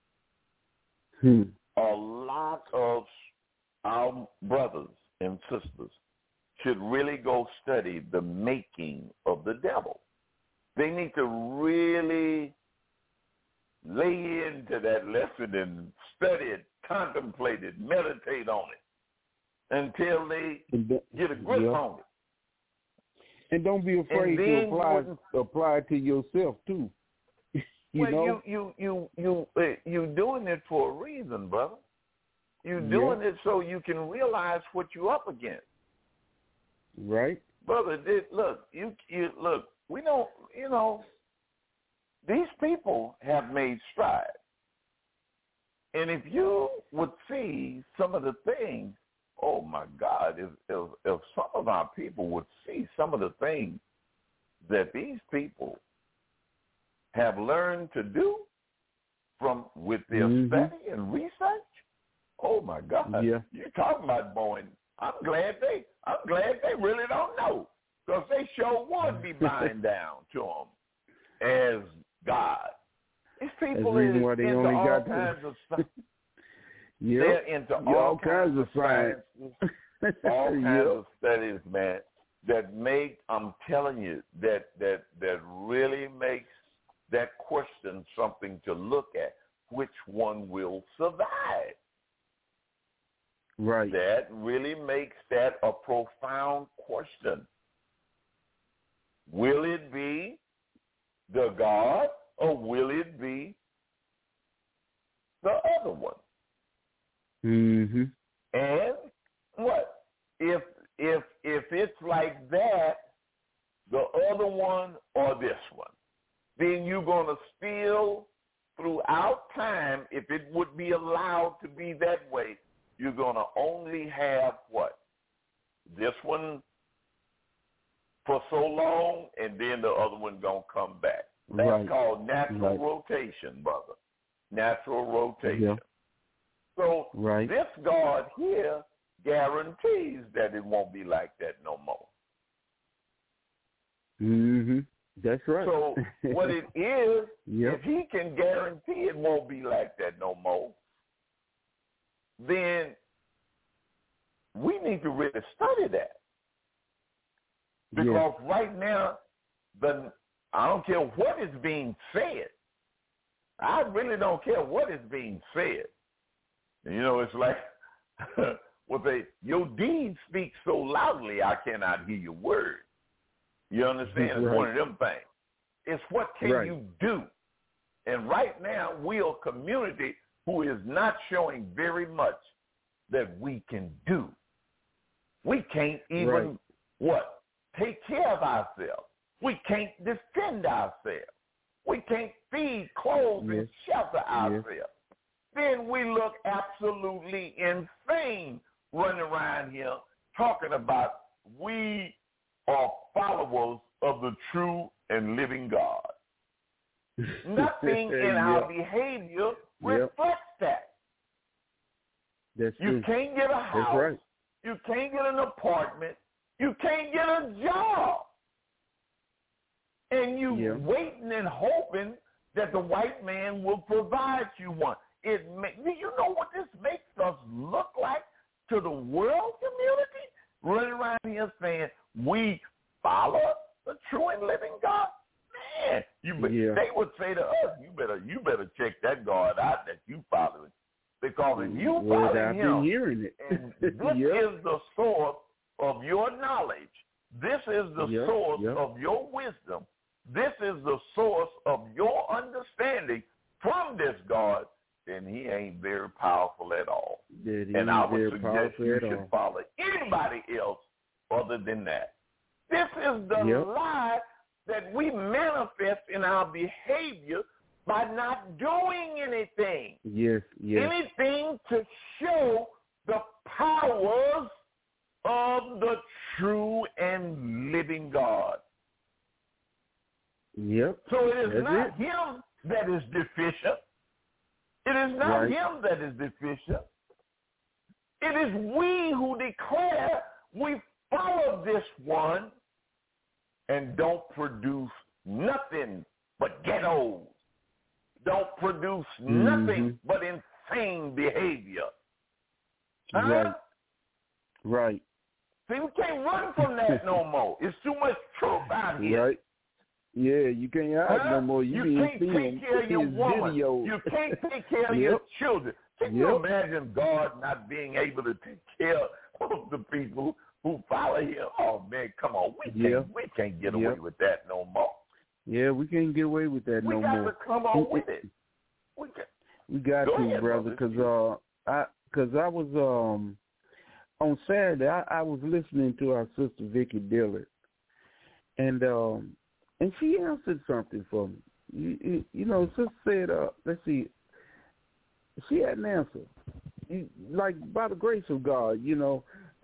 A: A lot of our brothers and sisters should really go study the making of the devil. They need to really lay into that lesson and study it, contemplate it, meditate on it until they get a grip on it.
E: And don't be afraid to apply it to yourself too.
A: You doing it for a reason, brother. You're doing it so you can realize what you're up against.
E: Right.
A: Brother, look, we don't, these people have made strides. And if you would see some of the things, oh my God, if some of our people would see some of the things that these people have learned to do with their study and research, oh my God, you're talking about Boeing. I'm glad they really don't know, because they sure would be bowing down to them as God. These people are into all kinds of stuff. They're into all kinds of science, all kinds of studies, man, that make, I'm telling you, that really makes that question something to look at. Which one will survive?
E: Right.
A: That really makes that a profound question. Will it be the God, or will it be the other one?
E: Mm-hmm.
A: And what if it's like that, the other one or this one, then you're gonna still, throughout time, if it would be allowed to be that way, you're going to only have what? This one for so long, and then the other one going to come back. That's called natural rotation, brother. Natural rotation.
E: Yeah.
A: So this God here guarantees that it won't be like that no more.
E: Mm-hmm. That's right.
A: So what it is, if he can guarantee it won't be like that no more, then we need to really study that. Because right now, I don't care what is being said. I really don't care what is being said. You know, it's like your deeds speak so loudly, I cannot hear your word. You understand? It's one of them things. It's what can you do? And right now, we are a community who is not showing very much that we can do. We can't even, take care of ourselves. We can't defend ourselves. We can't feed, clothe, and shelter ourselves. Then we look absolutely insane running around here talking about we are followers of the true and living God. Nothing in our behavior reflects that.
E: That's
A: you
E: true.
A: Can't get a house.
E: That's right.
A: You can't get an apartment. You can't get a job. And you waiting and hoping that the white man will provide you one. Do you know what this makes us look like to the world community? Running around here saying we follow the true and living God. Man, they would say to us, you better check that God out that you following, because if you follow
E: I've been hearing it.
A: and this is the source of your knowledge. This is the source of your wisdom. This is the source of your understanding from this God, then he ain't very powerful at all. And I would suggest you should follow anybody else other than that. This is the lie that we manifest in our behavior by not doing anything. Anything to show the powers of the true and living God. So it is not him that is deficient. It is not him that is deficient. It is we who declare we follow this one and don't produce nothing but ghettos. Don't produce nothing but insane behavior.
E: Right.
A: See, we can't run from that no more. It's too much truth out here.
E: Yeah, you can't hide no more. You
A: can't take care of your woman.
E: Videos.
A: You can't take care of your children. Can you imagine God not being able to take care of the people who follow him? Oh, man, come on. We can't get away with that no more.
E: Yeah, we can't get away with that no more.
A: We got to come on with it.
E: We got to, brother, because I was on Saturday. I was listening to our sister Vicky Dillard, and she answered something for me. You know, sister said, let's see, she had an answer. Like, by the grace of God, you know,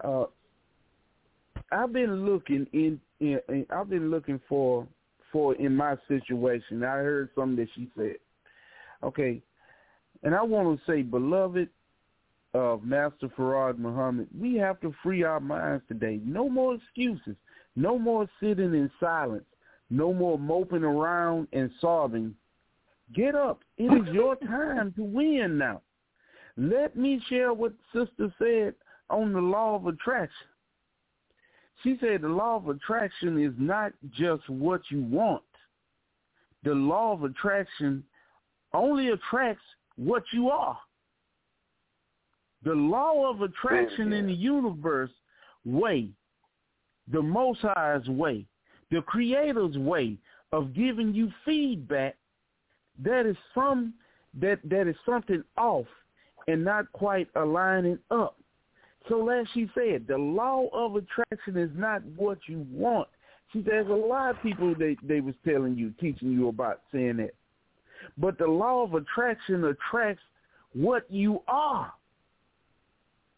E: I've been looking I've been looking for in my situation. I heard something that she said. Okay, and I want to say, beloved of Master Farad Muhammad, we have to free our minds today. No more excuses. No more sitting in silence. No more moping around and sobbing. Get up. It is your time to win now. Let me share what Sister said on the law of attraction. She said the law of attraction is not just what you want. The law of attraction only attracts what you are. The law of attraction in the universe way, the Most High's way, the Creator's way of giving you feedback, that is something off and not quite aligning up. So as she said, the law of attraction is not what you want. See, there's a lot of people they was telling you, teaching you about saying that. But the law of attraction attracts what you are.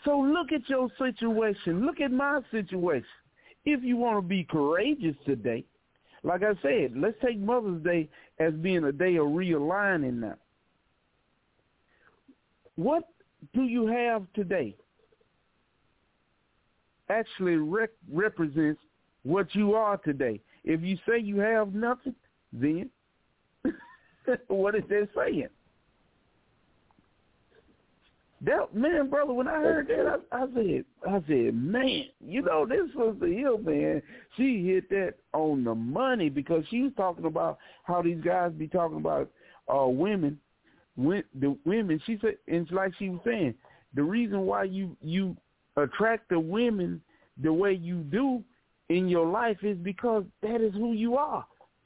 E: So look at your situation. Look at my situation. If you want to be courageous today, like I said, let's take Mother's Day as being a day of realigning now. What do you have today? Actually represents what you are today. If you say you have nothing, then what is that saying? That, man, brother, when I heard that, I said, man, you know, this was the Hill, man. She hit that on the money because she was talking about how these guys be talking about women. The women, she said, and like she was saying, the reason why you attract the women the way you do in your life is because that is who you are.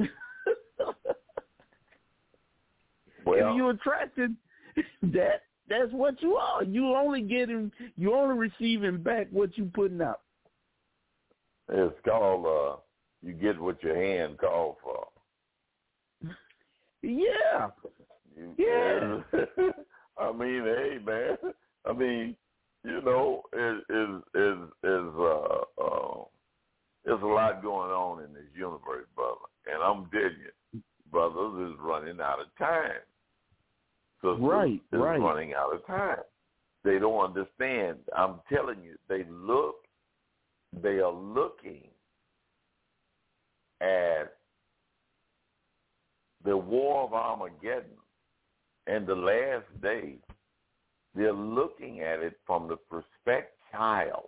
E: If you attracted that, that's what you are. You only receiving back what you putting out.
A: It's called you get what your hand called for.
E: Yeah. Yeah.
A: I mean, hey man. I mean, you know, there's a lot going on in this universe, brother. And I'm telling you, brothers is running out of time. Sisters is running out of time. They don't understand. I'm telling you, they are looking at the war of Armageddon and the last days. They're looking at it from the perspective child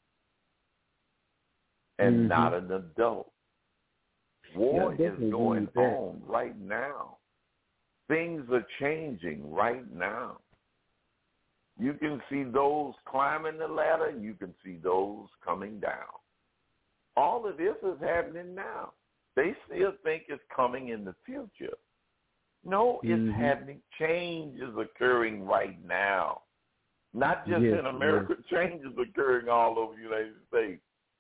A: and not an adult. War is going on right now. Things are changing right now. You can see those climbing the ladder. You can see those coming down. All of this is happening now. They still think it's coming in the future. No, it's happening. Change is occurring right now. Not just in America. Change is occurring all over the United States.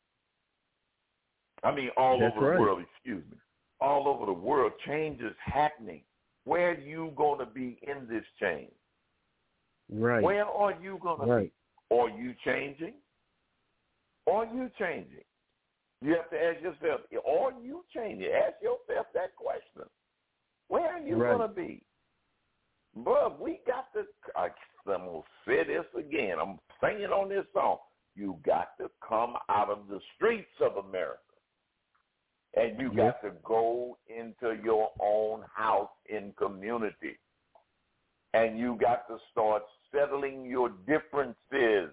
A: I mean, all over the world, excuse me. All over the world, change is happening. Where are you going to be in this change?
E: Right.
A: Where are you going to be? Are you changing? Are you changing? You have to ask yourself, are you changing? Ask yourself that question. Where are you going to be? But we got to, I'm going to say this again. I'm singing on this song. You got to come out of the streets of America. And you got to go into your own house in community. And you got to start settling your differences.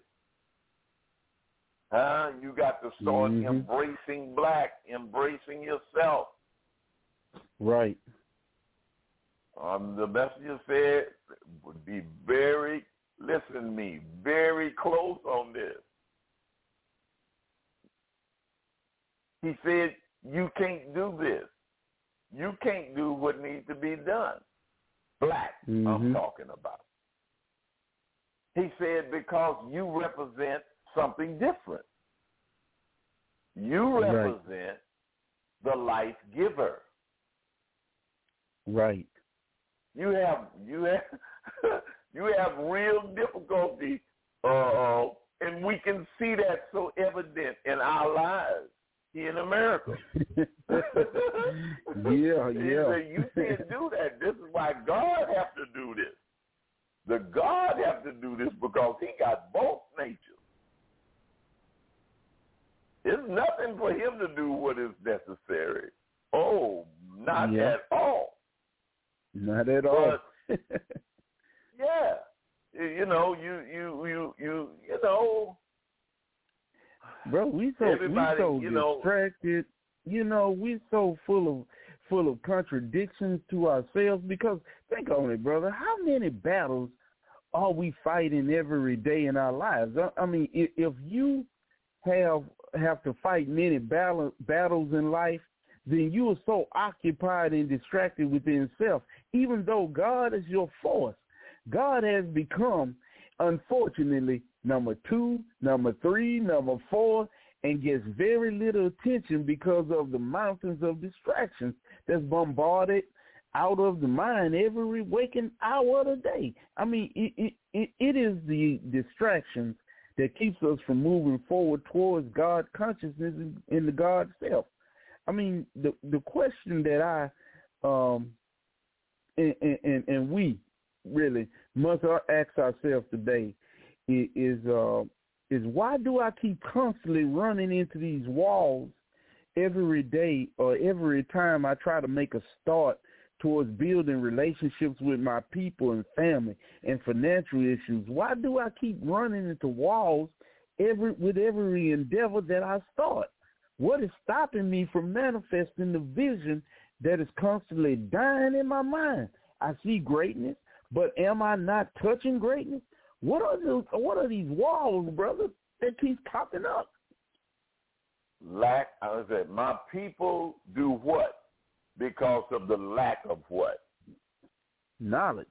A: You got to start embracing black, embracing yourself.
E: Right.
A: The messenger said, would be very, listen to me, very close on this. He said, you can't do this. You can't do what needs to be done. Black, I'm talking about. He said, because you represent something different. You represent the life giver.
E: Right.
A: You have real difficulty, and we can see that so evident in our lives here in America. You can't do that. This is why God has to do this. The God has to do this because he got both natures. It's nothing for him to do what is necessary. Oh, not at all.
E: Not at all.
A: But, you know.
E: Bro, we so distracted. You know, we so full of contradictions to ourselves because think on it, brother. How many battles are we fighting every day in our lives? I mean, if you have to fight many battles in life, then you are so occupied and distracted within self. Even though God is your force, God has become, unfortunately, number 2, number 3, number 4, and gets very little attention because of the mountains of distractions that's bombarded out of the mind every waking hour of the day. I mean, it is the distractions that keeps us from moving forward towards God consciousness in the God self. I mean, the question that I and we really must ask ourselves today is why do I keep constantly running into these walls every day or every time I try to make a start towards building relationships with my people and family and financial issues? Why do I keep running into walls with every endeavor that I start? What is stopping me from manifesting the vision that is constantly dying in my mind? I see greatness, but am I not touching greatness? What are these walls, brother, that keep popping up?
A: I said, my people do what? Because of the lack of what?
E: Knowledge.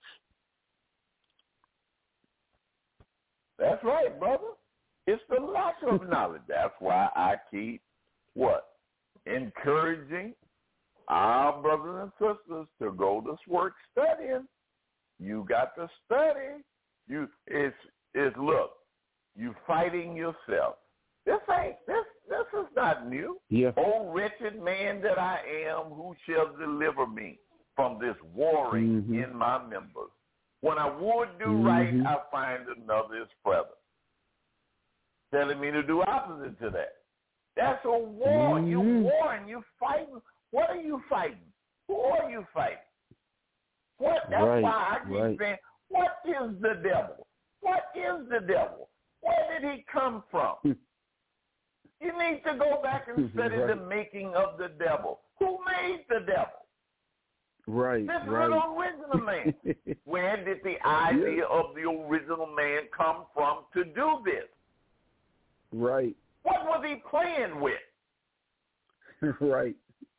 A: That's right, brother. It's the lack of knowledge. That's why I keep what? Encouraging our brothers and sisters to go to work studying. You got to study. Look, you fighting yourself. This is not new.
E: Yeah.
A: O wretched man that I am, who shall deliver me from this warring in my members? When I would do right, I find another is present, telling me to do opposite to that. That's a war. You're warring. You're fighting. What are you fighting? Who are you fighting? What? That's why I keep saying, what is the devil? What is the devil? Where did he come from? You need to go back and study the making of the devil. Who made the devil?
E: Right.
A: This little original man. Where did the idea of the original man come from to do this?
E: Right.
A: What was he playing with?
E: Right.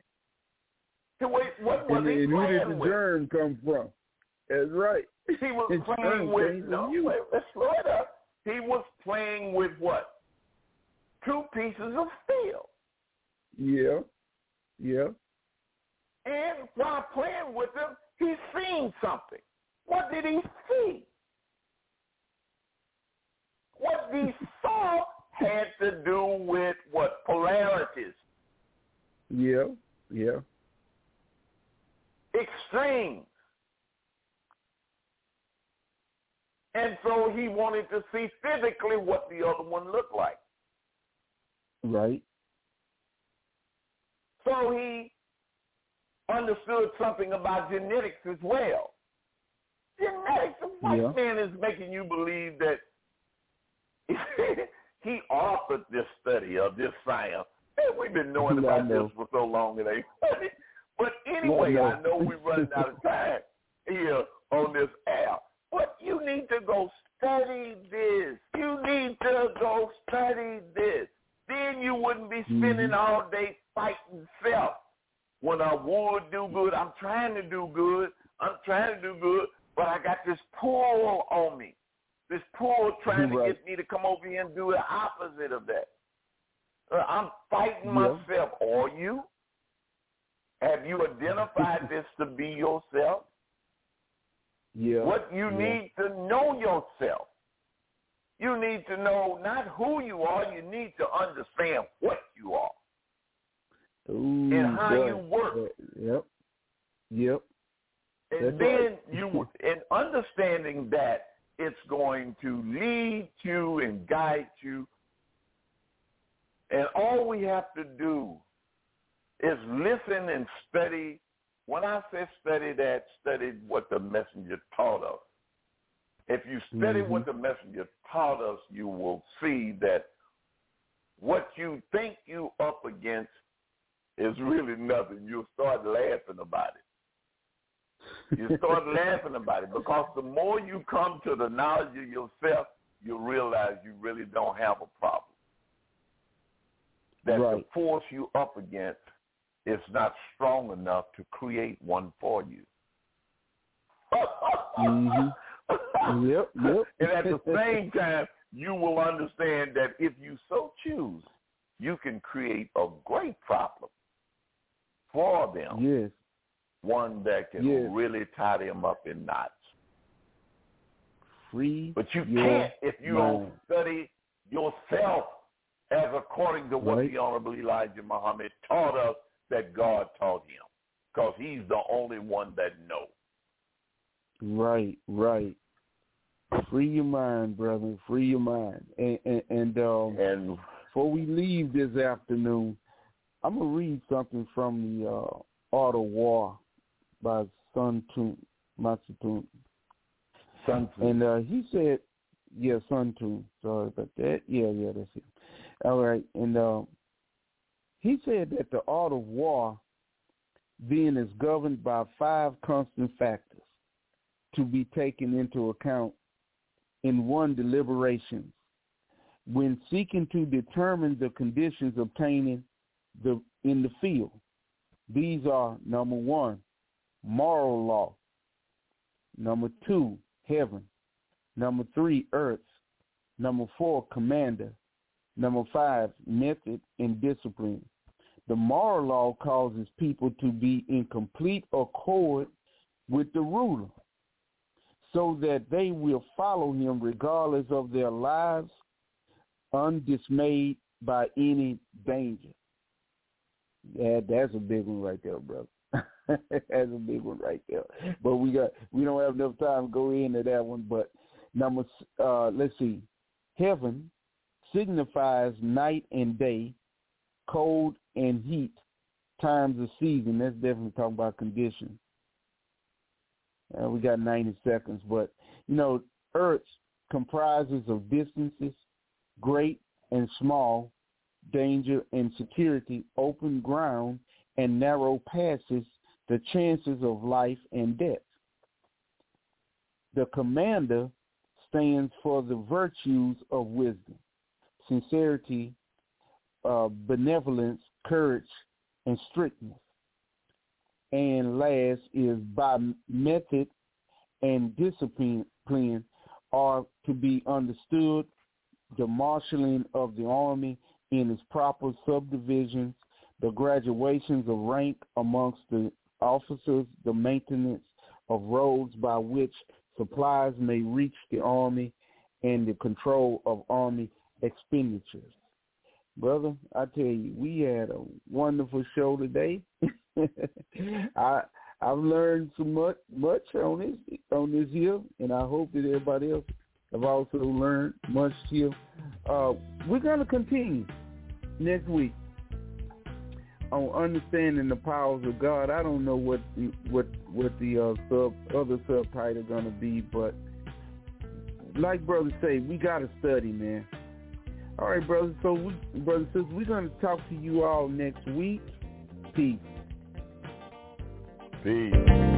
A: What was he playing with?
E: Where did the germ come from? That's right.
A: He was playing with, let's slow it up. He was playing with what? 2 pieces of steel.
E: Yeah. Yeah.
A: And while playing with them, he's seen something. What did he see? What he saw had to do with what? Polarities.
E: Yeah. Yeah.
A: Extremes. And so he wanted to see physically what the other one looked like.
E: Right.
A: So he understood something about genetics as well. Genetics, the white man is making you believe that he authored this study of this science. And we've been knowing about this for so long it ain't funny. But anyway, I know we're running out of time here on this app. But you need to go study this. You need to go study this. Then you wouldn't be spending all day fighting self. When I would do good, I'm trying to do good, but I got this pull on me. This pull trying to get me to come over here and do the opposite of that. I'm fighting myself. Are you? Have you identified this to be yourself?
E: Yeah.
A: What you need to know yourself. You need to know not who you are, you need to understand what you are.
E: Ooh,
A: and how you work.
E: Yep.
A: And then in understanding that, it's going to lead you and guide you. And all we have to do is listen and study. When I say study that, study what the messenger taught us. If you study what the messenger taught us, you will see that what you think you up against is really nothing. You'll start laughing about it. You start laughing about it because the more you come to the knowledge of yourself, you'll realize you really don't have a problem. That the force you up against is not strong enough to create one for you.
E: Yep.
A: And at the same time, you will understand that if you so choose, you can create a great problem for them.
E: Yes.
A: One that can really tie them up in knots.
E: Free.
A: But you can't if you don't study yourself as according to what the Honorable Elijah Muhammad taught us that God taught him, because he's the only one that knows.
E: Right. Free your mind, brother. Free your mind. And before we leave this afternoon, I'm going to read something from the Art of War by Sun Tzu. And he said, Sun Tzu. Sorry about that. Yeah, that's it. All right. And he said that the art of war then is governed by 5 constant factors to be taken into account in one deliberation when seeking to determine the conditions obtaining in the field. These are, number 1, moral law. Number 2, heaven. Number 3, earth. Number 4, commander. Number 5, method and discipline. The moral law causes people to be in complete accord with the ruler, so that they will follow him regardless of their lives, undismayed by any danger. Yeah, that's a big one right there, brother. That's a big one right there. But we don't have enough time to go into that one. But let's see. Heaven signifies night and day, cold and heat, times of season. That's definitely talking about conditions. We got 90 seconds, but Earth comprises of distances, great and small, danger and security, open ground and narrow passes, the chances of life and death. The commander stands for the virtues of wisdom, sincerity, benevolence, courage, and strictness. And last is by method and discipline are to be understood the marshaling of the army in its proper subdivisions, the graduations of rank amongst the officers, the maintenance of roads by which supplies may reach the army, and the control of army expenditures. Brother, I tell you, we had a wonderful show today. I've learned so much on this here, and I hope that everybody else have also learned much here. We're going to continue next week on understanding the powers of God. I don't know what the other subtitle going to be, but like brothers say, we got to study, man. All right, brothers. So, brothers and sisters, we're going to talk to you all next week. Peace.
A: Peace.